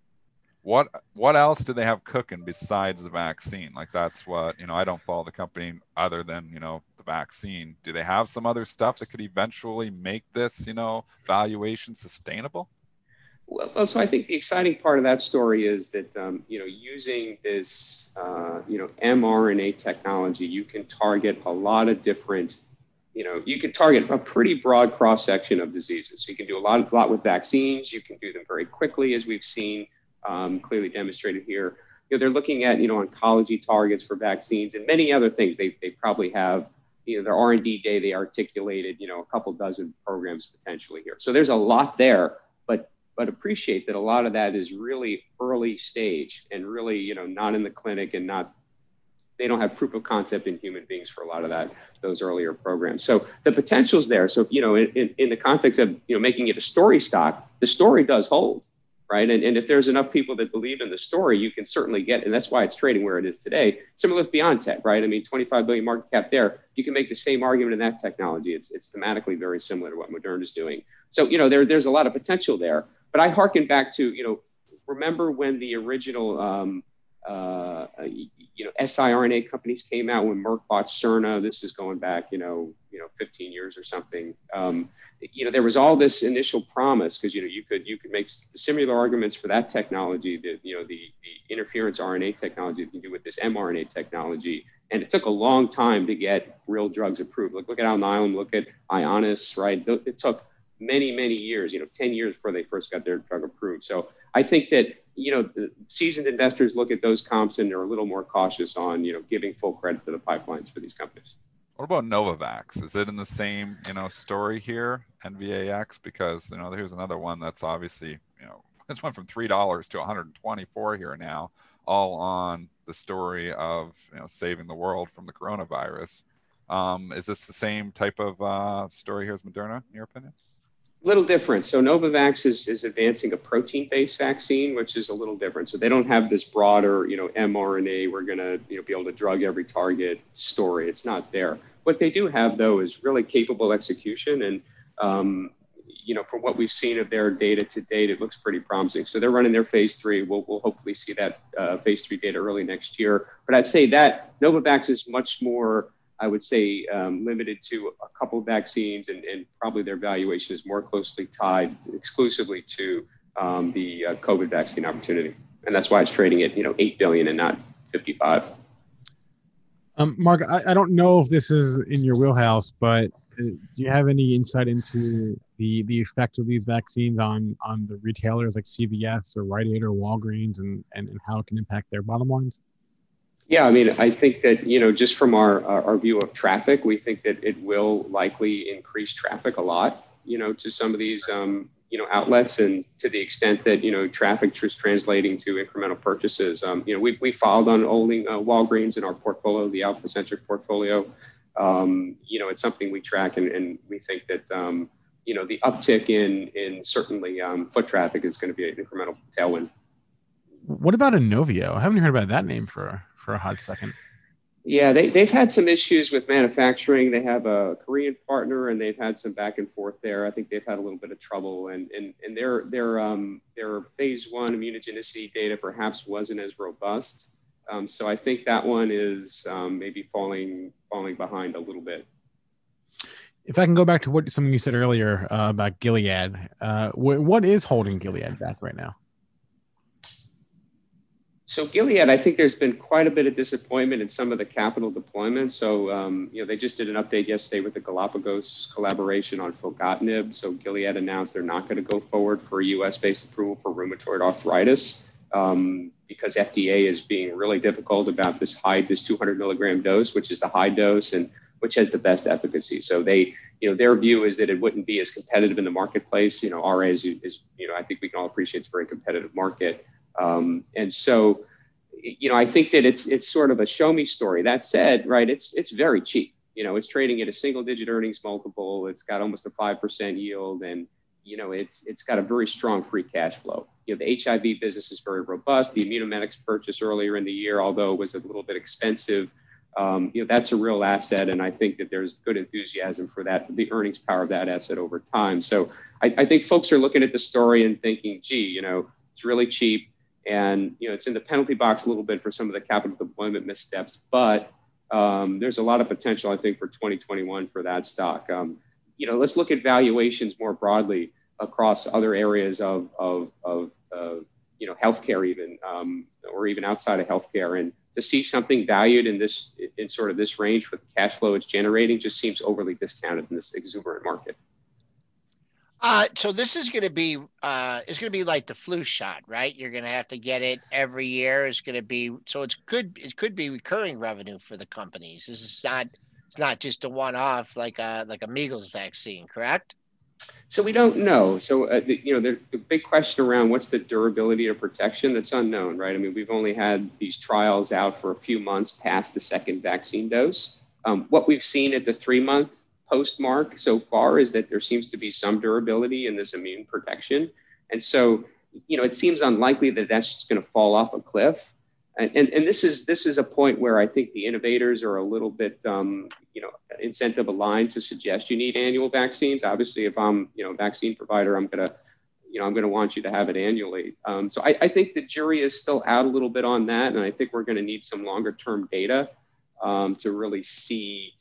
What what else do they have cooking besides the vaccine? Like, that's what, you know, I don't follow the company other than, you know, the vaccine. Do they have some other stuff that could eventually make this, you know, valuation sustainable? Well, so I think the exciting part of that story is that, um, you know, using this, uh, you know, mRNA technology, you can target a lot of different, you know, you can target a pretty broad cross section of diseases. So you can do a lot, a lot with vaccines. You can do them very quickly, as we've seen. Um, clearly demonstrated here. You know, they're looking at, you know, oncology targets for vaccines and many other things. They they probably have, you know, their R and D day, they articulated, you know, a couple dozen programs potentially here. So there's a lot there, but but appreciate that a lot of that is really early stage and really, you know, not in the clinic and not, they don't have proof of concept in human beings for a lot of that, those earlier programs. So the potential's there. So, you know, in, in, in the context of, you know, making it a story stock, the story does hold. Right. And, and if there's enough people that believe in the story, you can certainly get, and that's why it's trading where it is today. Similar with BioNTech, right? I mean, twenty-five billion market cap there. You can make the same argument in that technology. It's it's thematically very similar to what Moderna is doing. So, you know, there, there's a lot of potential there. But I hearken back to, you know, remember when the original um, uh, you know, siRNA companies came out when Merck bought Cerna. This is going back, you know, you know, fifteen years or something. Um, you know, there was all this initial promise because, you know, you could you could make similar arguments for that technology, that, you know, the, the interference R N A technology you can do with this mRNA technology. And it took a long time to get real drugs approved. Look, look at Alnylam, look at Ionis, right? It took many, many years, you know, ten years before they first got their drug approved. So I think that, you know, the seasoned investors look at those comps and they're a little more cautious on, you know, giving full credit to the pipelines for these companies. What about Novavax? Is it in the same, you know, story here, N V A X? Because, you know, here's another one that's obviously, you know, it's went from three dollars to one hundred twenty-four here now, all on the story of, you know, saving the world from the coronavirus. Um, is this the same type of uh, story here as Moderna, in your opinion? Little different. So Novavax is, is advancing a protein-based vaccine, which is a little different. So they don't have this broader, you know, mRNA, we're going to, you know, be able to drug every target story. It's not there. What they do have, though, is really capable execution. And, um, you know, from what we've seen of their data to date, it looks pretty promising. So they're running their phase three. We'll, we'll hopefully see that uh, phase three data early next year. But I'd say that Novavax is much more, I would say, um, limited to a couple of vaccines, and, and probably their valuation is more closely tied exclusively to um, the uh, COVID vaccine opportunity. And that's why it's trading at, you know, eight billion dollars and not fifty-five. Um, Mark, I, I don't know if this is in your wheelhouse, but uh, do you have any insight into the the effect of these vaccines on on the retailers like C V S or Rite Aid or Walgreens, and, and, and how it can impact their bottom lines? Yeah, I mean, I think that, you know, just from our, our, our view of traffic, we think that it will likely increase traffic a lot, you know, to some of these, um, you know, outlets, and to the extent that, you know, traffic is translating to incremental purchases. Um, you know, we, we filed on owning uh, Walgreens in our portfolio, the Alpha-centric portfolio. Um, you know, it's something we track, and, and we think that, um, you know, the uptick in, in certainly um, foot traffic is going to be an incremental tailwind. What about Inovio? I haven't heard about that name for for a hot second. Yeah, they, they've had some issues with manufacturing. They have a Korean partner, and they've had some back and forth there. I think they've had a little bit of trouble, and and, and their their um their phase one immunogenicity data perhaps wasn't as robust. Um, so I think that one is um, maybe falling falling behind a little bit. If I can go back to what something you said earlier uh, about Gilead, uh, wh- what is holding Gilead back right now? So Gilead, I think there's been quite a bit of disappointment in some of the capital deployment. So, um, you know, they just did an update yesterday with the Galapagos collaboration on filgotinib. So Gilead announced they're not going to go forward for a U S-based approval for rheumatoid arthritis um, because F D A is being really difficult about this high, this two hundred milligram dose, which is the high dose and which has the best efficacy. So they, you know, their view is that it wouldn't be as competitive in the marketplace. You know, R A is, is you know, I think we can all appreciate it's a very competitive market. Um, and so, you know, I think that it's it's sort of a show me story. That said, right, it's it's very cheap. You know, it's trading at a single digit earnings multiple. It's got almost a five percent yield, and you know, it's it's got a very strong free cash flow. You know, the H I V business is very robust. The Immunomedics purchase earlier in the year, although it was a little bit expensive, um, you know, that's a real asset, and I think that there's good enthusiasm for that, the earnings power of that asset over time. So I, I think folks are looking at the story and thinking, gee, you know, it's really cheap. And, you know, it's in the penalty box a little bit for some of the capital deployment missteps, but um, there's a lot of potential, I think, for twenty twenty-one for that stock. Um, you know, let's look at valuations more broadly across other areas of, of, of uh, you know, healthcare even, um, or even outside of healthcare. And to see something valued in this, in sort of this range with the cash flow it's generating just seems overly discounted in this exuberant market. Uh, so this is going to be, uh, it's going to be like the flu shot, right? You're going to have to get it every year. It's going to be, so it's good. It could be recurring revenue for the companies. This is not, it's not just a one-off like a, like a measles vaccine, correct? So we don't know. So, uh, the, you know, the, the big question around what's the durability of protection, that's unknown, right? I mean, we've only had these trials out for a few months past the second vaccine dose. Um, what we've seen at the three-month postmark so far is that there seems to be some durability in this immune protection. And so, you know, it seems unlikely that that's just going to fall off a cliff. And, and, and this is this is a point where I think the innovators are a little bit, um, you know, incentive aligned to suggest you need annual vaccines. Obviously, if I'm, you know, a vaccine provider, I'm going to, you you know, I'm going to want you to have it annually. Um, so I, I think the jury is still out a little bit on that. And I think we're going to need some longer term data um, to really see,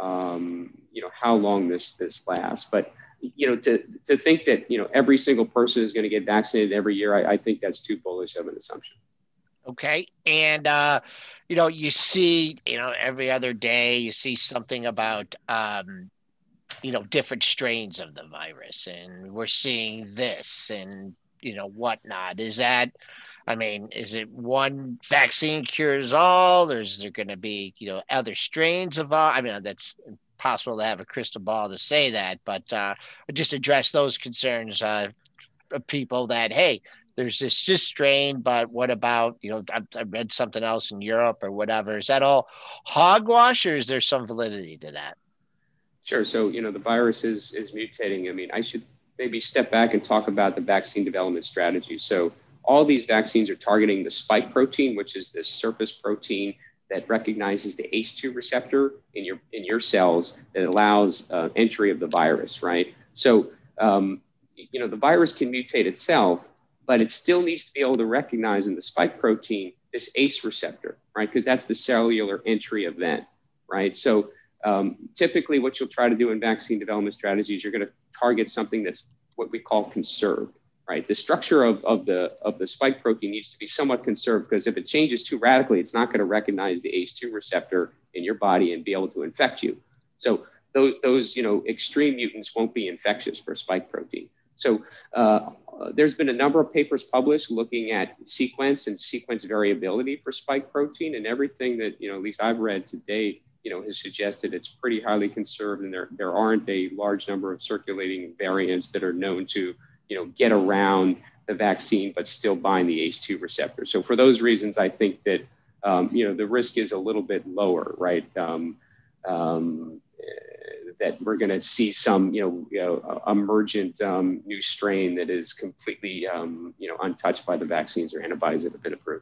um, you know, how long this, this lasts. But, you know, to, to think that, you know, every single person is going to get vaccinated every year, I, I think that's too bullish of an assumption. Okay. And, uh, you know, you see, you know, every other day you see something about, um, you know, different strains of the virus, and we're seeing this and, you know, whatnot. Is that, I mean, is it one vaccine cures all, or is there going to be, you know, other strains of all? I mean, that's impossible to have a crystal ball to say that, but uh, just address those concerns uh, of people that, hey, there's this this strain, but what about, you know, I, I read something else in Europe or whatever. Is that all hogwash, or is there some validity to that? Sure. So, you know, the virus is, is mutating. I mean, I should maybe step back and talk about the vaccine development strategy. So all these vaccines are targeting the spike protein, which is this surface protein that recognizes the A C E two receptor in your in your cells that allows uh, entry of the virus, right? So, um, you know, the virus can mutate itself, but it still needs to be able to recognize in the spike protein this A C E receptor, right? Because that's the cellular entry event, right? So Um, typically, what you'll try to do in vaccine development strategies, you're going to target something that's what we call conserved, right? The structure of, of the of the spike protein needs to be somewhat conserved, because if it changes too radically, it's not going to recognize the A C E two receptor in your body and be able to infect you. So those, those you know, extreme mutants won't be infectious for spike protein. So uh, there's been a number of papers published looking at sequence and sequence variability for spike protein, and everything that, you know, at least I've read to date, you know, has suggested it's pretty highly conserved, and there, there aren't a large number of circulating variants that are known to, you know, get around the vaccine but still bind the A C E two receptor. So for those reasons, I think that, um, you know, the risk is a little bit lower, right? Um, um, that we're going to see some, you know, you know emergent um, new strain that is completely, um, you know, untouched by the vaccines or antibodies that have been approved.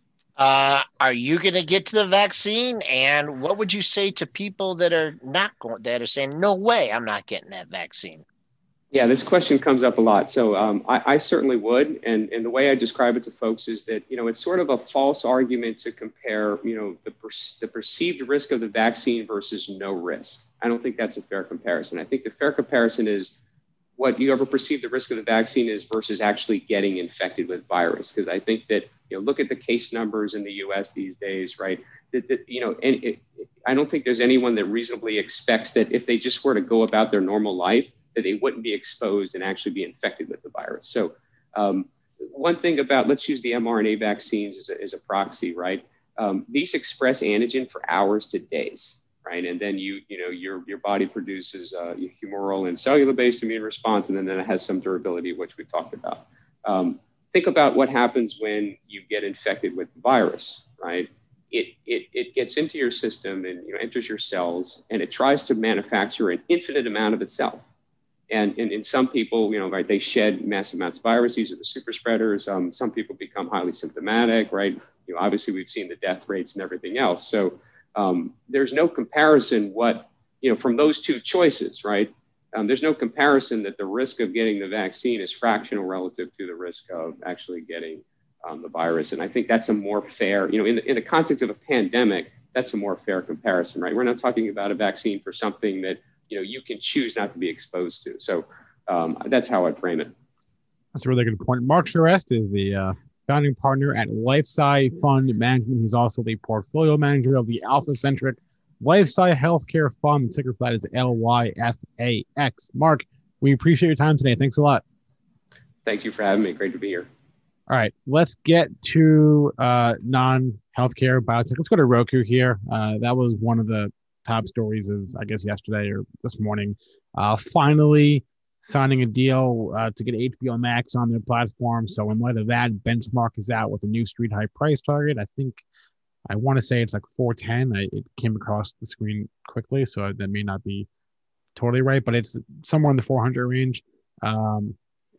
Uh, are you going to get to the vaccine? And what would you say to people that are not going, that are saying, no way, I'm not getting that vaccine? Yeah, this question comes up a lot. So um, I, I certainly would. And, and the way I describe it to folks is that, you know, it's sort of a false argument to compare, you know, the, per, the perceived risk of the vaccine versus no risk. I don't think that's a fair comparison. I think the fair comparison is what you ever perceive the risk of the vaccine is versus actually getting infected with virus. Because I think that, you know, look at the case numbers in the U S these days, right? That, that you know, and it, I don't think there's anyone that reasonably expects that if they just were to go about their normal life, that they wouldn't be exposed and actually be infected with the virus. So um, one thing about, let's use the mRNA vaccines as a, as a proxy, right? Um, these express antigen for hours to days, right? And then you, you know, your, your body produces uh, humoral and cellular-based immune response, and then, then it has some durability, which we talked about. Um, think about what happens when you get infected with the virus, right? It, it, it gets into your system and, you know, enters your cells, and it tries to manufacture an infinite amount of itself. And in some people, you know, right, they shed massive amounts of virus. These are the super spreaders. Um, some people become highly symptomatic, right? You know, obviously we've seen the death rates and everything else. So um, there's no comparison what, you know, from those two choices, right? Um, there's no comparison that the risk of getting the vaccine is fractional relative to the risk of actually getting um, the virus. And I think that's a more fair, you know, in the, in the context of a pandemic, that's a more fair comparison, right? We're not talking about a vaccine for something that, you know, you can choose not to be exposed to. So um, that's how I'd frame it. That's a really good point. Mark Charest is the uh, founding partner at LifeSci Fund Management. He's also the portfolio manager of the Alpha-centric LifeSci Healthcare Fund. The ticker for that is L Y F A X. Mark, we appreciate your time today. Thanks a lot. Thank you for having me. Great to be here. All right, let's get to uh, non-healthcare biotech. Let's go to Roku here. Uh, that was one of the top stories of, I guess, yesterday or this morning. Uh, finally signing a deal uh, to get H B O Max on their platform. So in light of that, Benchmark is out with a new street high price target. I think, I want to say it's like four ten. I, it came across the screen quickly, so that may not be totally right, but it's somewhere in the four hundred range. Um,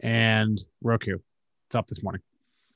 and Roku, it's up this morning.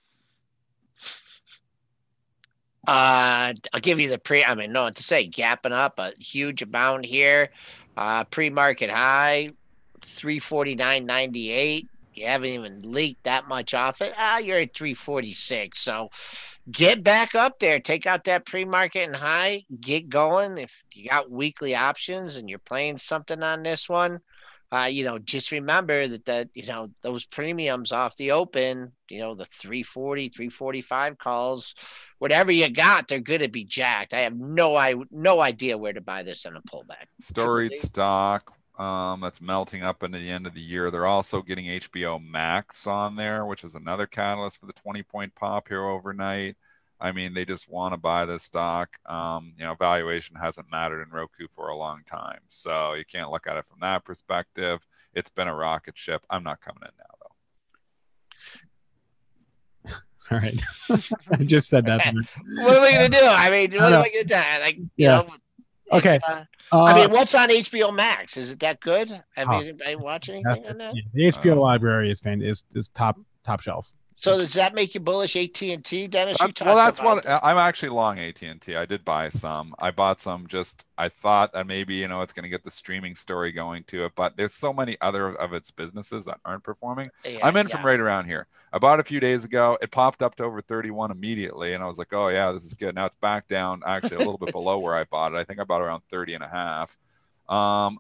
Uh, I'll give you the pre, I mean, no what to say, gapping up a huge amount here. Uh, pre-market high, three forty-nine ninety-eight. you haven't even leaked that much off it. Ah, you're at three forty-six. So get back up there. Take out that pre-market and high. Get going. If you got weekly options and you're playing something on this one, uh, you know, just remember that the, you know, those premiums off the open, you know, the three forty, three forty-five calls, whatever you got, they're going to be jacked. I have no, I no idea where to buy this in a pullback. Storied stock. Um, that's melting up into the end of the year. They're also getting H B O Max on there, which is another catalyst for the twenty point pop here overnight. I mean, they just want to buy this stock. Um, you know, valuation hasn't mattered in Roku for a long time. So you can't look at it from that perspective. It's been a rocket ship. I'm not coming in now, though. All right. I just said that. What are we going to do? I mean, what am I going to do? Like, you yeah. know, okay. Uh, Uh, I mean, what's on H B O Max? Is it that good? Have oh, you anybody watch anything on that? Yeah, the H B O Uh, library is fan is is top top shelf. So does that make you bullish A T and T, Dennis? You well, that's about what that. I'm actually long A T and T. I did buy some. I bought some just, I thought that maybe, you know, it's going to get the streaming story going to it, but there's so many other of its businesses that aren't performing. Yeah, I'm in yeah. from right around here. I bought a few days ago. It popped up to over thirty-one immediately. And I was like, oh yeah, this is good. Now it's back down actually a little bit below where I bought it. I think I bought around thirty and a half. Um,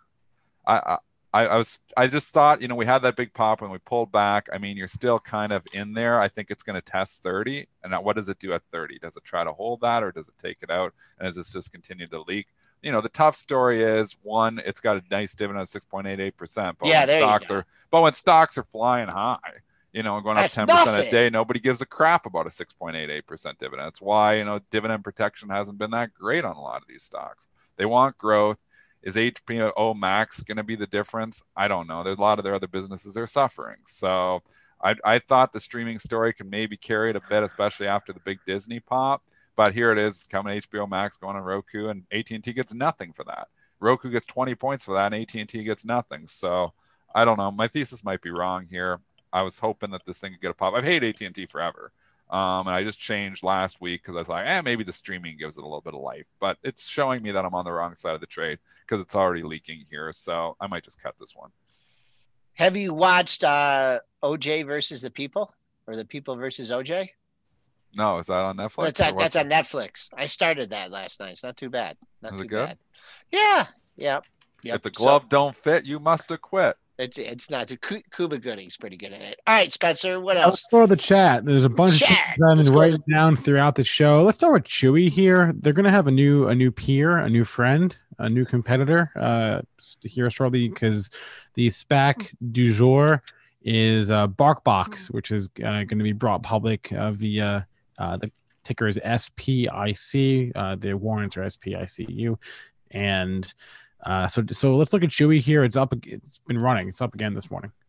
I, I I, I was, I just thought, you know, we had that big pop when we pulled back. I mean, you're still kind of in there. I think it's going to test thirty. And now what does it do at thirty? Does it try to hold that or does it take it out? And does this just continue to leak? You know, the tough story is one, it's got a nice dividend of six point eight eight percent. But Yeah, when there you stocks go. are, but when stocks are flying high, you know, and going up That's ten percent nothing. a day, nobody gives a crap about a six point eight eight percent dividend. That's why, you know, dividend protection hasn't been that great on a lot of these stocks. They want growth. Is H B O Max going to be the difference? I don't know. There's a lot of their other businesses are suffering. So I, I thought the streaming story could maybe carry it a bit, especially after the big Disney pop. But here it is coming H B O Max going on Roku, and A T and T gets nothing for that. Roku gets twenty points for that, and A T and T gets nothing. So I don't know. My thesis might be wrong here. I was hoping that this thing could get a pop. I've hated A T and T forever. Um, and I just changed last week because I was like, eh, maybe the streaming gives it a little bit of life. But it's showing me that I'm on the wrong side of the trade because it's already leaking here. So I might just cut this one. Have you watched uh, O J versus the People or the People versus O J? No, is that on Netflix? That's on, that's on Netflix. I started that last night. It's not too bad. Not Is too it good? bad. Yeah. Yep. Yep. If the glove So, don't fit, you must have quit. it's it's not too. Cuba Gooding's pretty good at it. All right, Spencer. What Let's else? go to the chat. There's a bunch Chat. of things that Let's I'm go to writing down throughout the show. Let's start with Chewy here. They're going to have a new a new peer, a new friend, a new competitor uh, here shortly because the SPAC du jour is uh, BarkBox, which is uh, going to be brought public uh, via uh, the ticker is S P I C. Uh, the warrants are S P I C U, and uh, so so let's look at Chewy here. It's up. It's been running. It's up again this morning.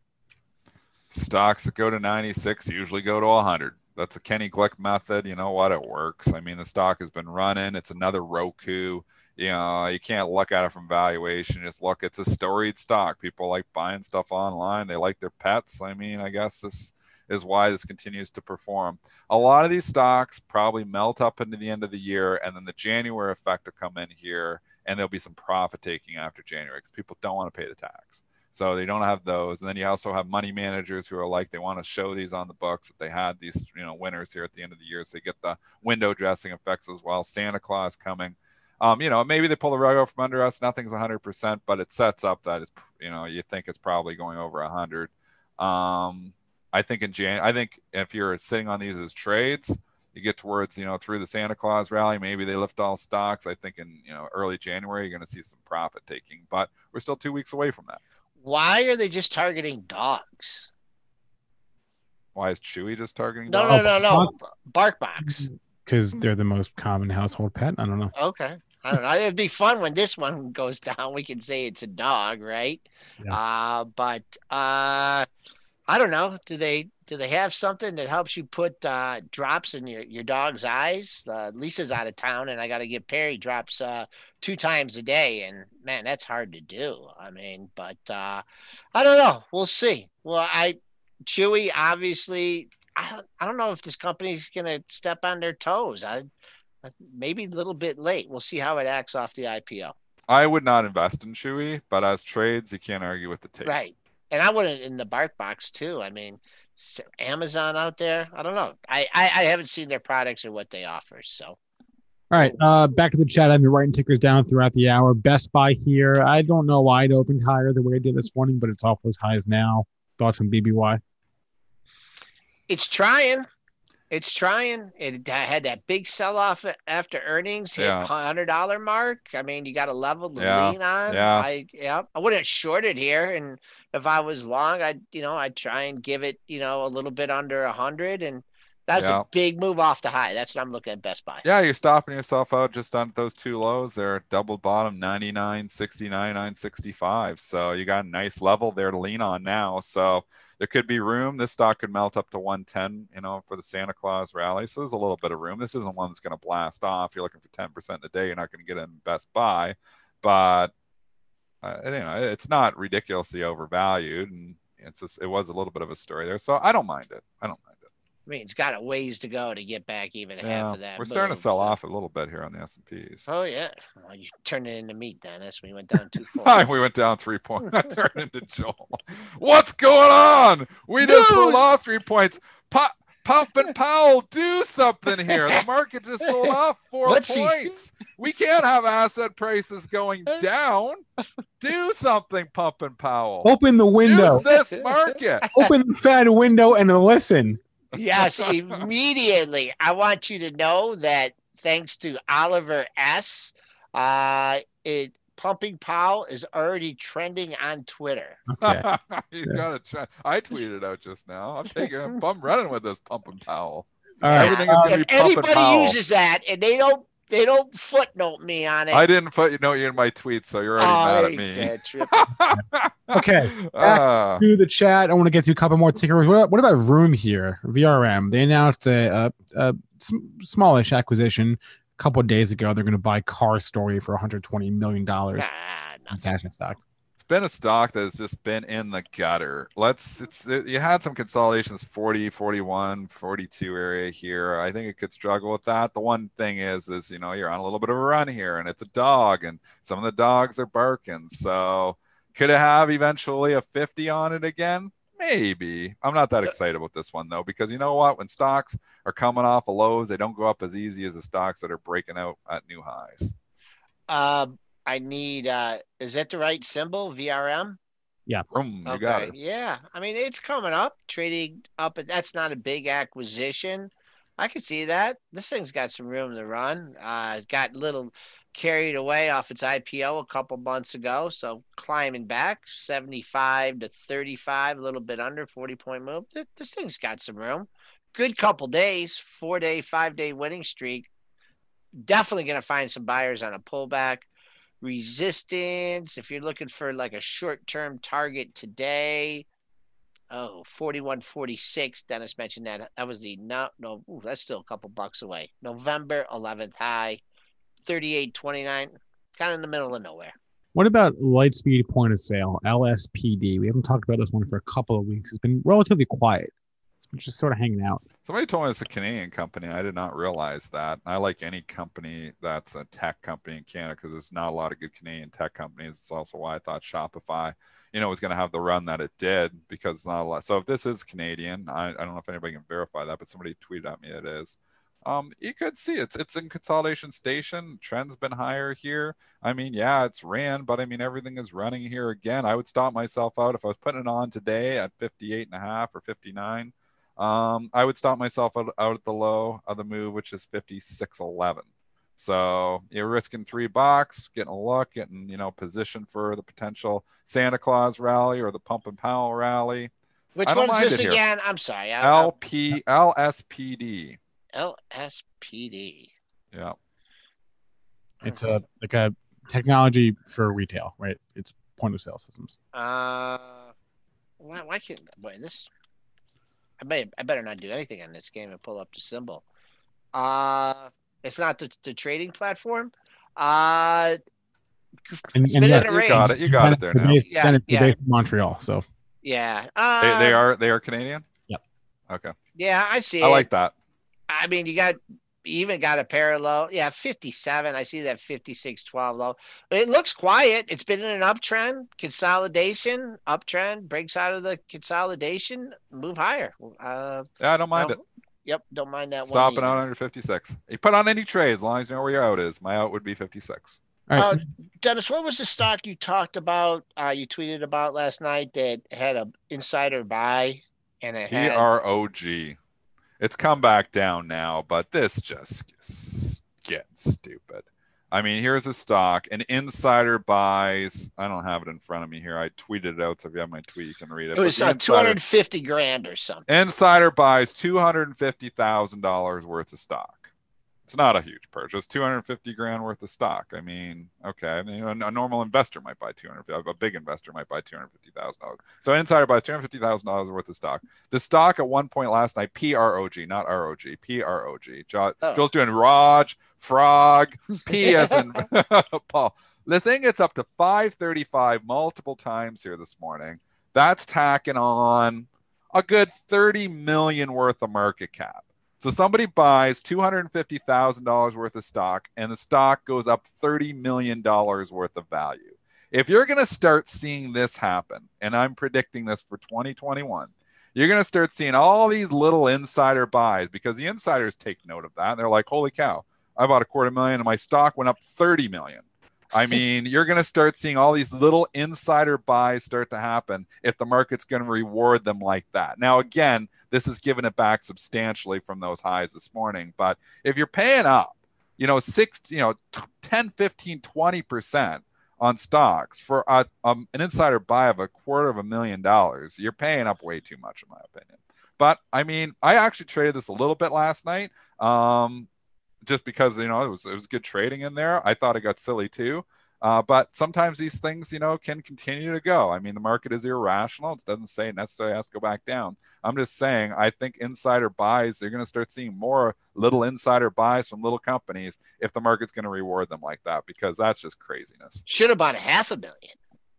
Stocks that go to ninety-six usually go to one hundred. That's a Kenny Glick method. You know what? It works. I mean, the stock has been running. It's another Roku. You know, you can't look at it from valuation. Just look, it's a storied stock. People like buying stuff online. They like their pets. I mean, I guess this is why this continues to perform. A lot of these stocks probably melt up into the end of the year, and then the January effect will come in here, and there'll be some profit taking after January because people don't want to pay the tax. So they don't have those. And then you also have money managers who are like, they want to show these on the books that they had these, you know, winners here at the end of the year. So they get the window dressing effects as well. Santa Claus coming. Um, you know, maybe they pull the rug out from under us. Nothing's one hundred percent, but it sets up that it's, you know, you think it's probably going over one hundred. Um, I think in Jan, I think if you're sitting on these as trades, you get towards, you know, through the Santa Claus rally, maybe they lift all stocks. I think in, you know, early January, you're going to see some profit taking, but we're still two weeks away from that. Why are they just targeting dogs? Why is Chewy just targeting No, dogs? no, no, no. BarkBox. Because they're the most common household pet. I don't know. Okay. I don't know. It'd be fun when this one goes down. We can say it's a dog, right? Yeah. Uh, but uh, I don't know. Do they do they have something that helps you put uh, drops in your, your dog's eyes? Uh, Lisa's out of town, and I got to give Perry drops uh, two times a day. And, man, that's hard to do. I mean, but uh, I don't know. We'll see. Well, I Chewy, obviously, I don't, I don't know if this company's going to step on their toes. I Maybe a little bit late. We'll see how it acts off the I P O. I would not invest in Chewy, but as trades, you can't argue with the tape. Right. and I wouldn't in the Bark Box too. I mean, Amazon out there. I don't know. I, I, I haven't seen their products or what they offer. So, all right. Uh, back to the chat. I've been writing tickers down throughout the hour. Best Buy here. I don't know why it opened higher the way it did this morning, but it's awful as high as now. Thoughts on B B Y? It's trying. It's trying. It had that big sell off after earnings, hit Yeah. one hundred dollars mark. I mean, you got a level to Yeah. lean on. Yeah. I yeah, I wouldn't short it here. And if I was long, I'd you know I'd try and give it you know a little bit under a hundred, and that's Yeah. a big move off the high. That's what I'm looking at Best Buy. Yeah, you're stopping yourself out just on those two lows there. Double bottom ninety-nine sixty-nine, nine sixty-five. So you got a nice level there to lean on now. So there could be room. This stock could melt up to one ten, you know, for the Santa Claus rally. So there's a little bit of room. This isn't one that's going to blast off. You're looking for ten percent a day. You're not going to get it in Best Buy, but uh, you know, it's not ridiculously overvalued, and it's just, it was a little bit of a story there. So I don't mind it. I don't mind it. I mean, it's got a ways to go to get back even Yeah, half of that. we're starting move, to sell so- off a little bit here on the S and Ps. Oh yeah, well, you turned it into meat, Dennis. We went down two Hi, points. we went down three points. I turned into Joel. What's going on? We just Dude. sold off three points. Pop, Pump and Powell, do something here. The market just sold off four What's he- points. We can't have asset prices going down. Do something, Pump and Powell. Open the window. Use this market. Open the side window and listen. Yes, immediately. I want you to know that thanks to Oliver S., uh, it Pumping Powell is already trending on Twitter. Okay. You gotta try. I tweeted out just now. I'm taking. I'm running with this Pump and Powell. All right. Everything is gonna If be Pump and anybody Powell. uses that and they don't they don't footnote me on it. I didn't footnote you in my tweet, so you're oh, already they- mad that trip. at me. Okay. Ah. To the chat, I want to get to a couple more tickers. What, what about Vroom here? V R M. They announced a, a, a sm- smallish acquisition a couple of days ago. They're going to buy Car Story for one hundred twenty million dollars Nah, in nothing. cash and stock. It's been a stock that's just been in the gutter. Let's it's it, you had some consolidations forty, forty-one, forty-two area here. I think it could struggle with that. The one thing is is you know you're on a little bit of a run here, and it's a dog, and some of the dogs are barking. So could it have eventually a fifty on it again? Maybe. I'm not that excited with this one though, because you know what? When stocks are coming off of lows, they don't go up as easy as the stocks that are breaking out at new highs. Um, I need. Uh, is that the right symbol? V R M. Boom, you got it. Yeah. I mean, it's coming up, trading up, and that's not a big acquisition. I could see that. This thing's got some room to run. Uh, it got a little carried away off its I P O a couple months ago, so climbing back seventy-five to thirty-five, a little bit under forty point move. Th- This thing's got some room. Good couple days, four day, five day winning streak. Definitely going to find some buyers on a pullback. Resistance, if you're looking for like a short-term target today, oh, forty-one forty-six. Dennis mentioned that. That was the no, no, ooh, that's still a couple bucks away. November eleventh high, thirty-eight twenty-nine, kind of in the middle of nowhere. What about Lightspeed Point of Sale, L S P D? We haven't talked about this one for a couple of weeks. It's been relatively quiet. It's been just sort of hanging out. Somebody told me it's a Canadian company. I did not realize that. I like any company that's a tech company in Canada because there's not a lot of good Canadian tech companies. It's also why I thought Shopify, you know, was going to have the run that it did because it's not a lot. So if this is Canadian, I, I don't know if anybody can verify that, but somebody tweeted at me it is. Um, you could see it's it's in consolidation station. Trend's been higher here. I mean, yeah, it's ran, but I mean everything is running here again. I would stop myself out if I was putting it on today at fifty-eight and a half or fifty-nine. Um, I would stop myself out, out at the low of the move, which is fifty-six eleven. So you're risking three bucks, getting a look, getting, you know, position for the potential Santa Claus rally or the Pump and Powell rally. Which I don't one's mind this it here. again? I'm sorry. I- L P L S P D. L S P D. Yeah. It's a like a technology for retail, right? It's point of sale systems. Uh, why, why can't boy this? I may I better not do anything on this game and pull up the symbol. Uh, it's not the, the trading platform. Uh, And, spin and it yeah, in You range. got it. You got it there now. Based, Yeah, yeah, yeah. based in Montreal. So Yeah. They, Uh, they are they are Canadian. Yep. Okay. Yeah, I see. I it. like that. I mean, you got even got a pair of low. Yeah, fifty-seven. I see that fifty-six twelve low. It looks quiet. It's been in an uptrend, consolidation, uptrend, breaks out of the consolidation, move higher. Uh, yeah, I don't mind no, it. Yep, don't mind that. Stopping out under fifty-six. You put on any trade as long as you know where your out is. My out would be fifty-six. All right. Uh, Dennis, what was the stock you talked about? Uh, you tweeted about last night that had a insider buy, and it P had R O G. It's come back down now, but this just is getting stupid. I mean, here's a stock. An insider buys. I don't have it in front of me here. I tweeted it out, so if you have my tweet, you can read it. It was uh, two hundred fifty grand or something. Insider buys two hundred fifty thousand dollars worth of stock. It's not a huge purchase. two hundred fifty grand worth of stock. I mean, okay. I mean, a, a normal investor might buy two hundred. A big investor might buy two hundred fifty thousand dollars. So an insider buys two hundred fifty thousand dollars worth of stock. The stock at one point last night, P R O G, not R O G, P R O G. Jo- oh. Joel's doing Raj, Frog, P as in Paul. The thing gets up to five thirty-five multiple times here this morning. That's tacking on a good thirty million worth of market cap. So somebody buys two hundred fifty thousand dollars worth of stock, and the stock goes up thirty million dollars worth of value. If you're going to start seeing this happen, and I'm predicting this for twenty twenty-one, you're going to start seeing all these little insider buys, because the insiders take note of that. And they're like, holy cow, I bought a quarter million and my stock went up thirty million. I mean, you're going to start seeing all these little insider buys start to happen if the market's going to reward them like that. Now, again, this is giving it back substantially from those highs this morning. But if you're paying up, you know, six, you know, ten, fifteen, twenty percent on stocks for a, um, an insider buy of a quarter of a million dollars, you're paying up way too much, in my opinion. But I mean, I actually traded this a little bit last night. Um, just because, you know, it was, it was good trading in there. I thought it got silly too. Uh, but sometimes these things, you know, can continue to go. I mean, the market is irrational. It doesn't say it necessarily has to go back down. I'm just saying, I think insider buys, they're going to start seeing more little insider buys from little companies if the market's going to reward them like that, because that's just craziness. Should have bought half a million.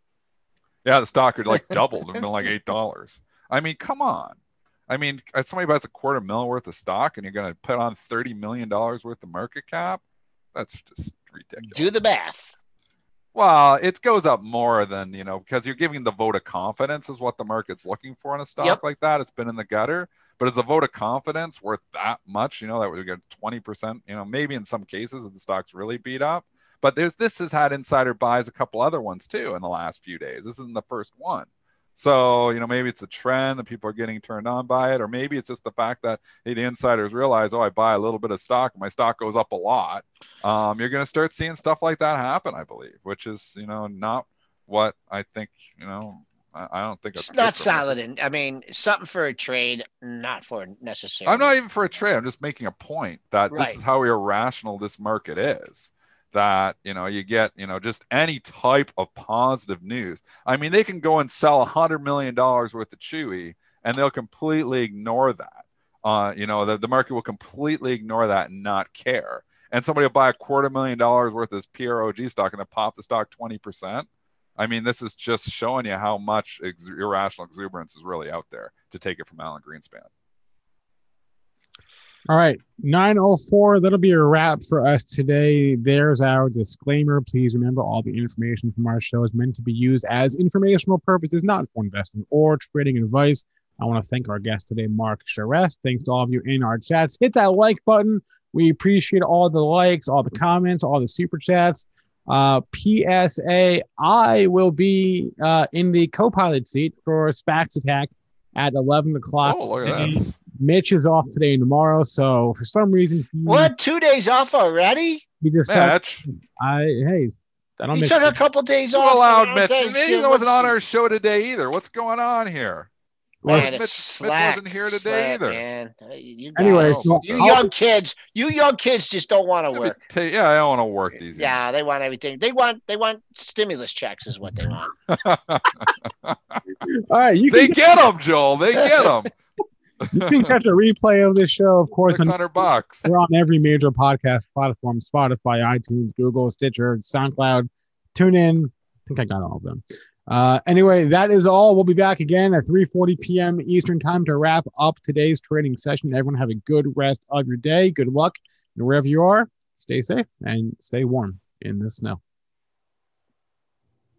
Yeah, the stock would like doubled and been like eight dollars. I mean, come on. I mean, if somebody buys a quarter million worth of stock and you're going to put on thirty million dollars worth of market cap, that's just ridiculous. Do the math. Well, it goes up more than, you know, because you're giving the vote of confidence is what the market's looking for in a stock yep. like that. It's been in the gutter, but is a vote of confidence worth that much? You know, that we get twenty percent, you know, maybe in some cases if the stock's really beat up, but there's, this has had insider buys, a couple other ones too in the last few days. This isn't the first one. So, you know, maybe it's a trend that people are getting turned on by it, or maybe it's just the fact that hey, the insiders realize, oh, I buy a little bit of stock, my stock goes up a lot. Um, you're going to start seeing stuff like that happen, I believe, which is, you know, not what I think, you know, I, I don't think it's not solid. And I mean, something for a trade, not for necessarily. I'm not even for a trade. I'm just making a point that right. this is how irrational this market is. That, you know, you get, you know, just any type of positive news. I mean, they can go and sell a hundred million dollars worth of Chewy and they'll completely ignore that. Uh, you know, the, the market will completely ignore that and not care. And somebody will buy a quarter million dollars worth of this P R O G stock and then pop the stock twenty percent. I mean, this is just showing you how much ex- irrational exuberance is really out there, to take it from Alan Greenspan. All right, nine oh four, that'll be a wrap for us today. There's our disclaimer. Please remember, all the information from our show is meant to be used as informational purposes, not for investing or trading advice. I want to thank our guest today, Mark Charest. Thanks to all of you in our chats. Hit that like button. We appreciate all the likes, all the comments, all the super chats. Uh, P S A, I will be uh, in the co-pilot seat for SPAX Attack at eleven o'clock. Oh, look at that. Mitch is off today and tomorrow, so for some reason, he, what two days off already? He just Mitch. I hey, I don't. He took a couple days off. Allowed Mitch. He wasn't on our show today either. What's going on here? Man, Mitch, Mitch wasn't here today slack, either. Man. You anyway, so you young kids, you young kids just don't want to work. T- yeah, I don't want to work these. Yeah, years. They want everything. They want they want stimulus checks, is what they want. All right, you they can get them, Joel. They get them. You can catch a replay of this show, of course. Six hundred bucks. We're on every major podcast platform: Spotify, iTunes, Google, Stitcher, SoundCloud, TuneIn. I think I got all of them. Uh, anyway, that is all. We'll be back again at three forty p.m. Eastern time to wrap up today's trading session. Everyone have a good rest of your day. Good luck. And wherever you are, stay safe and stay warm in the snow.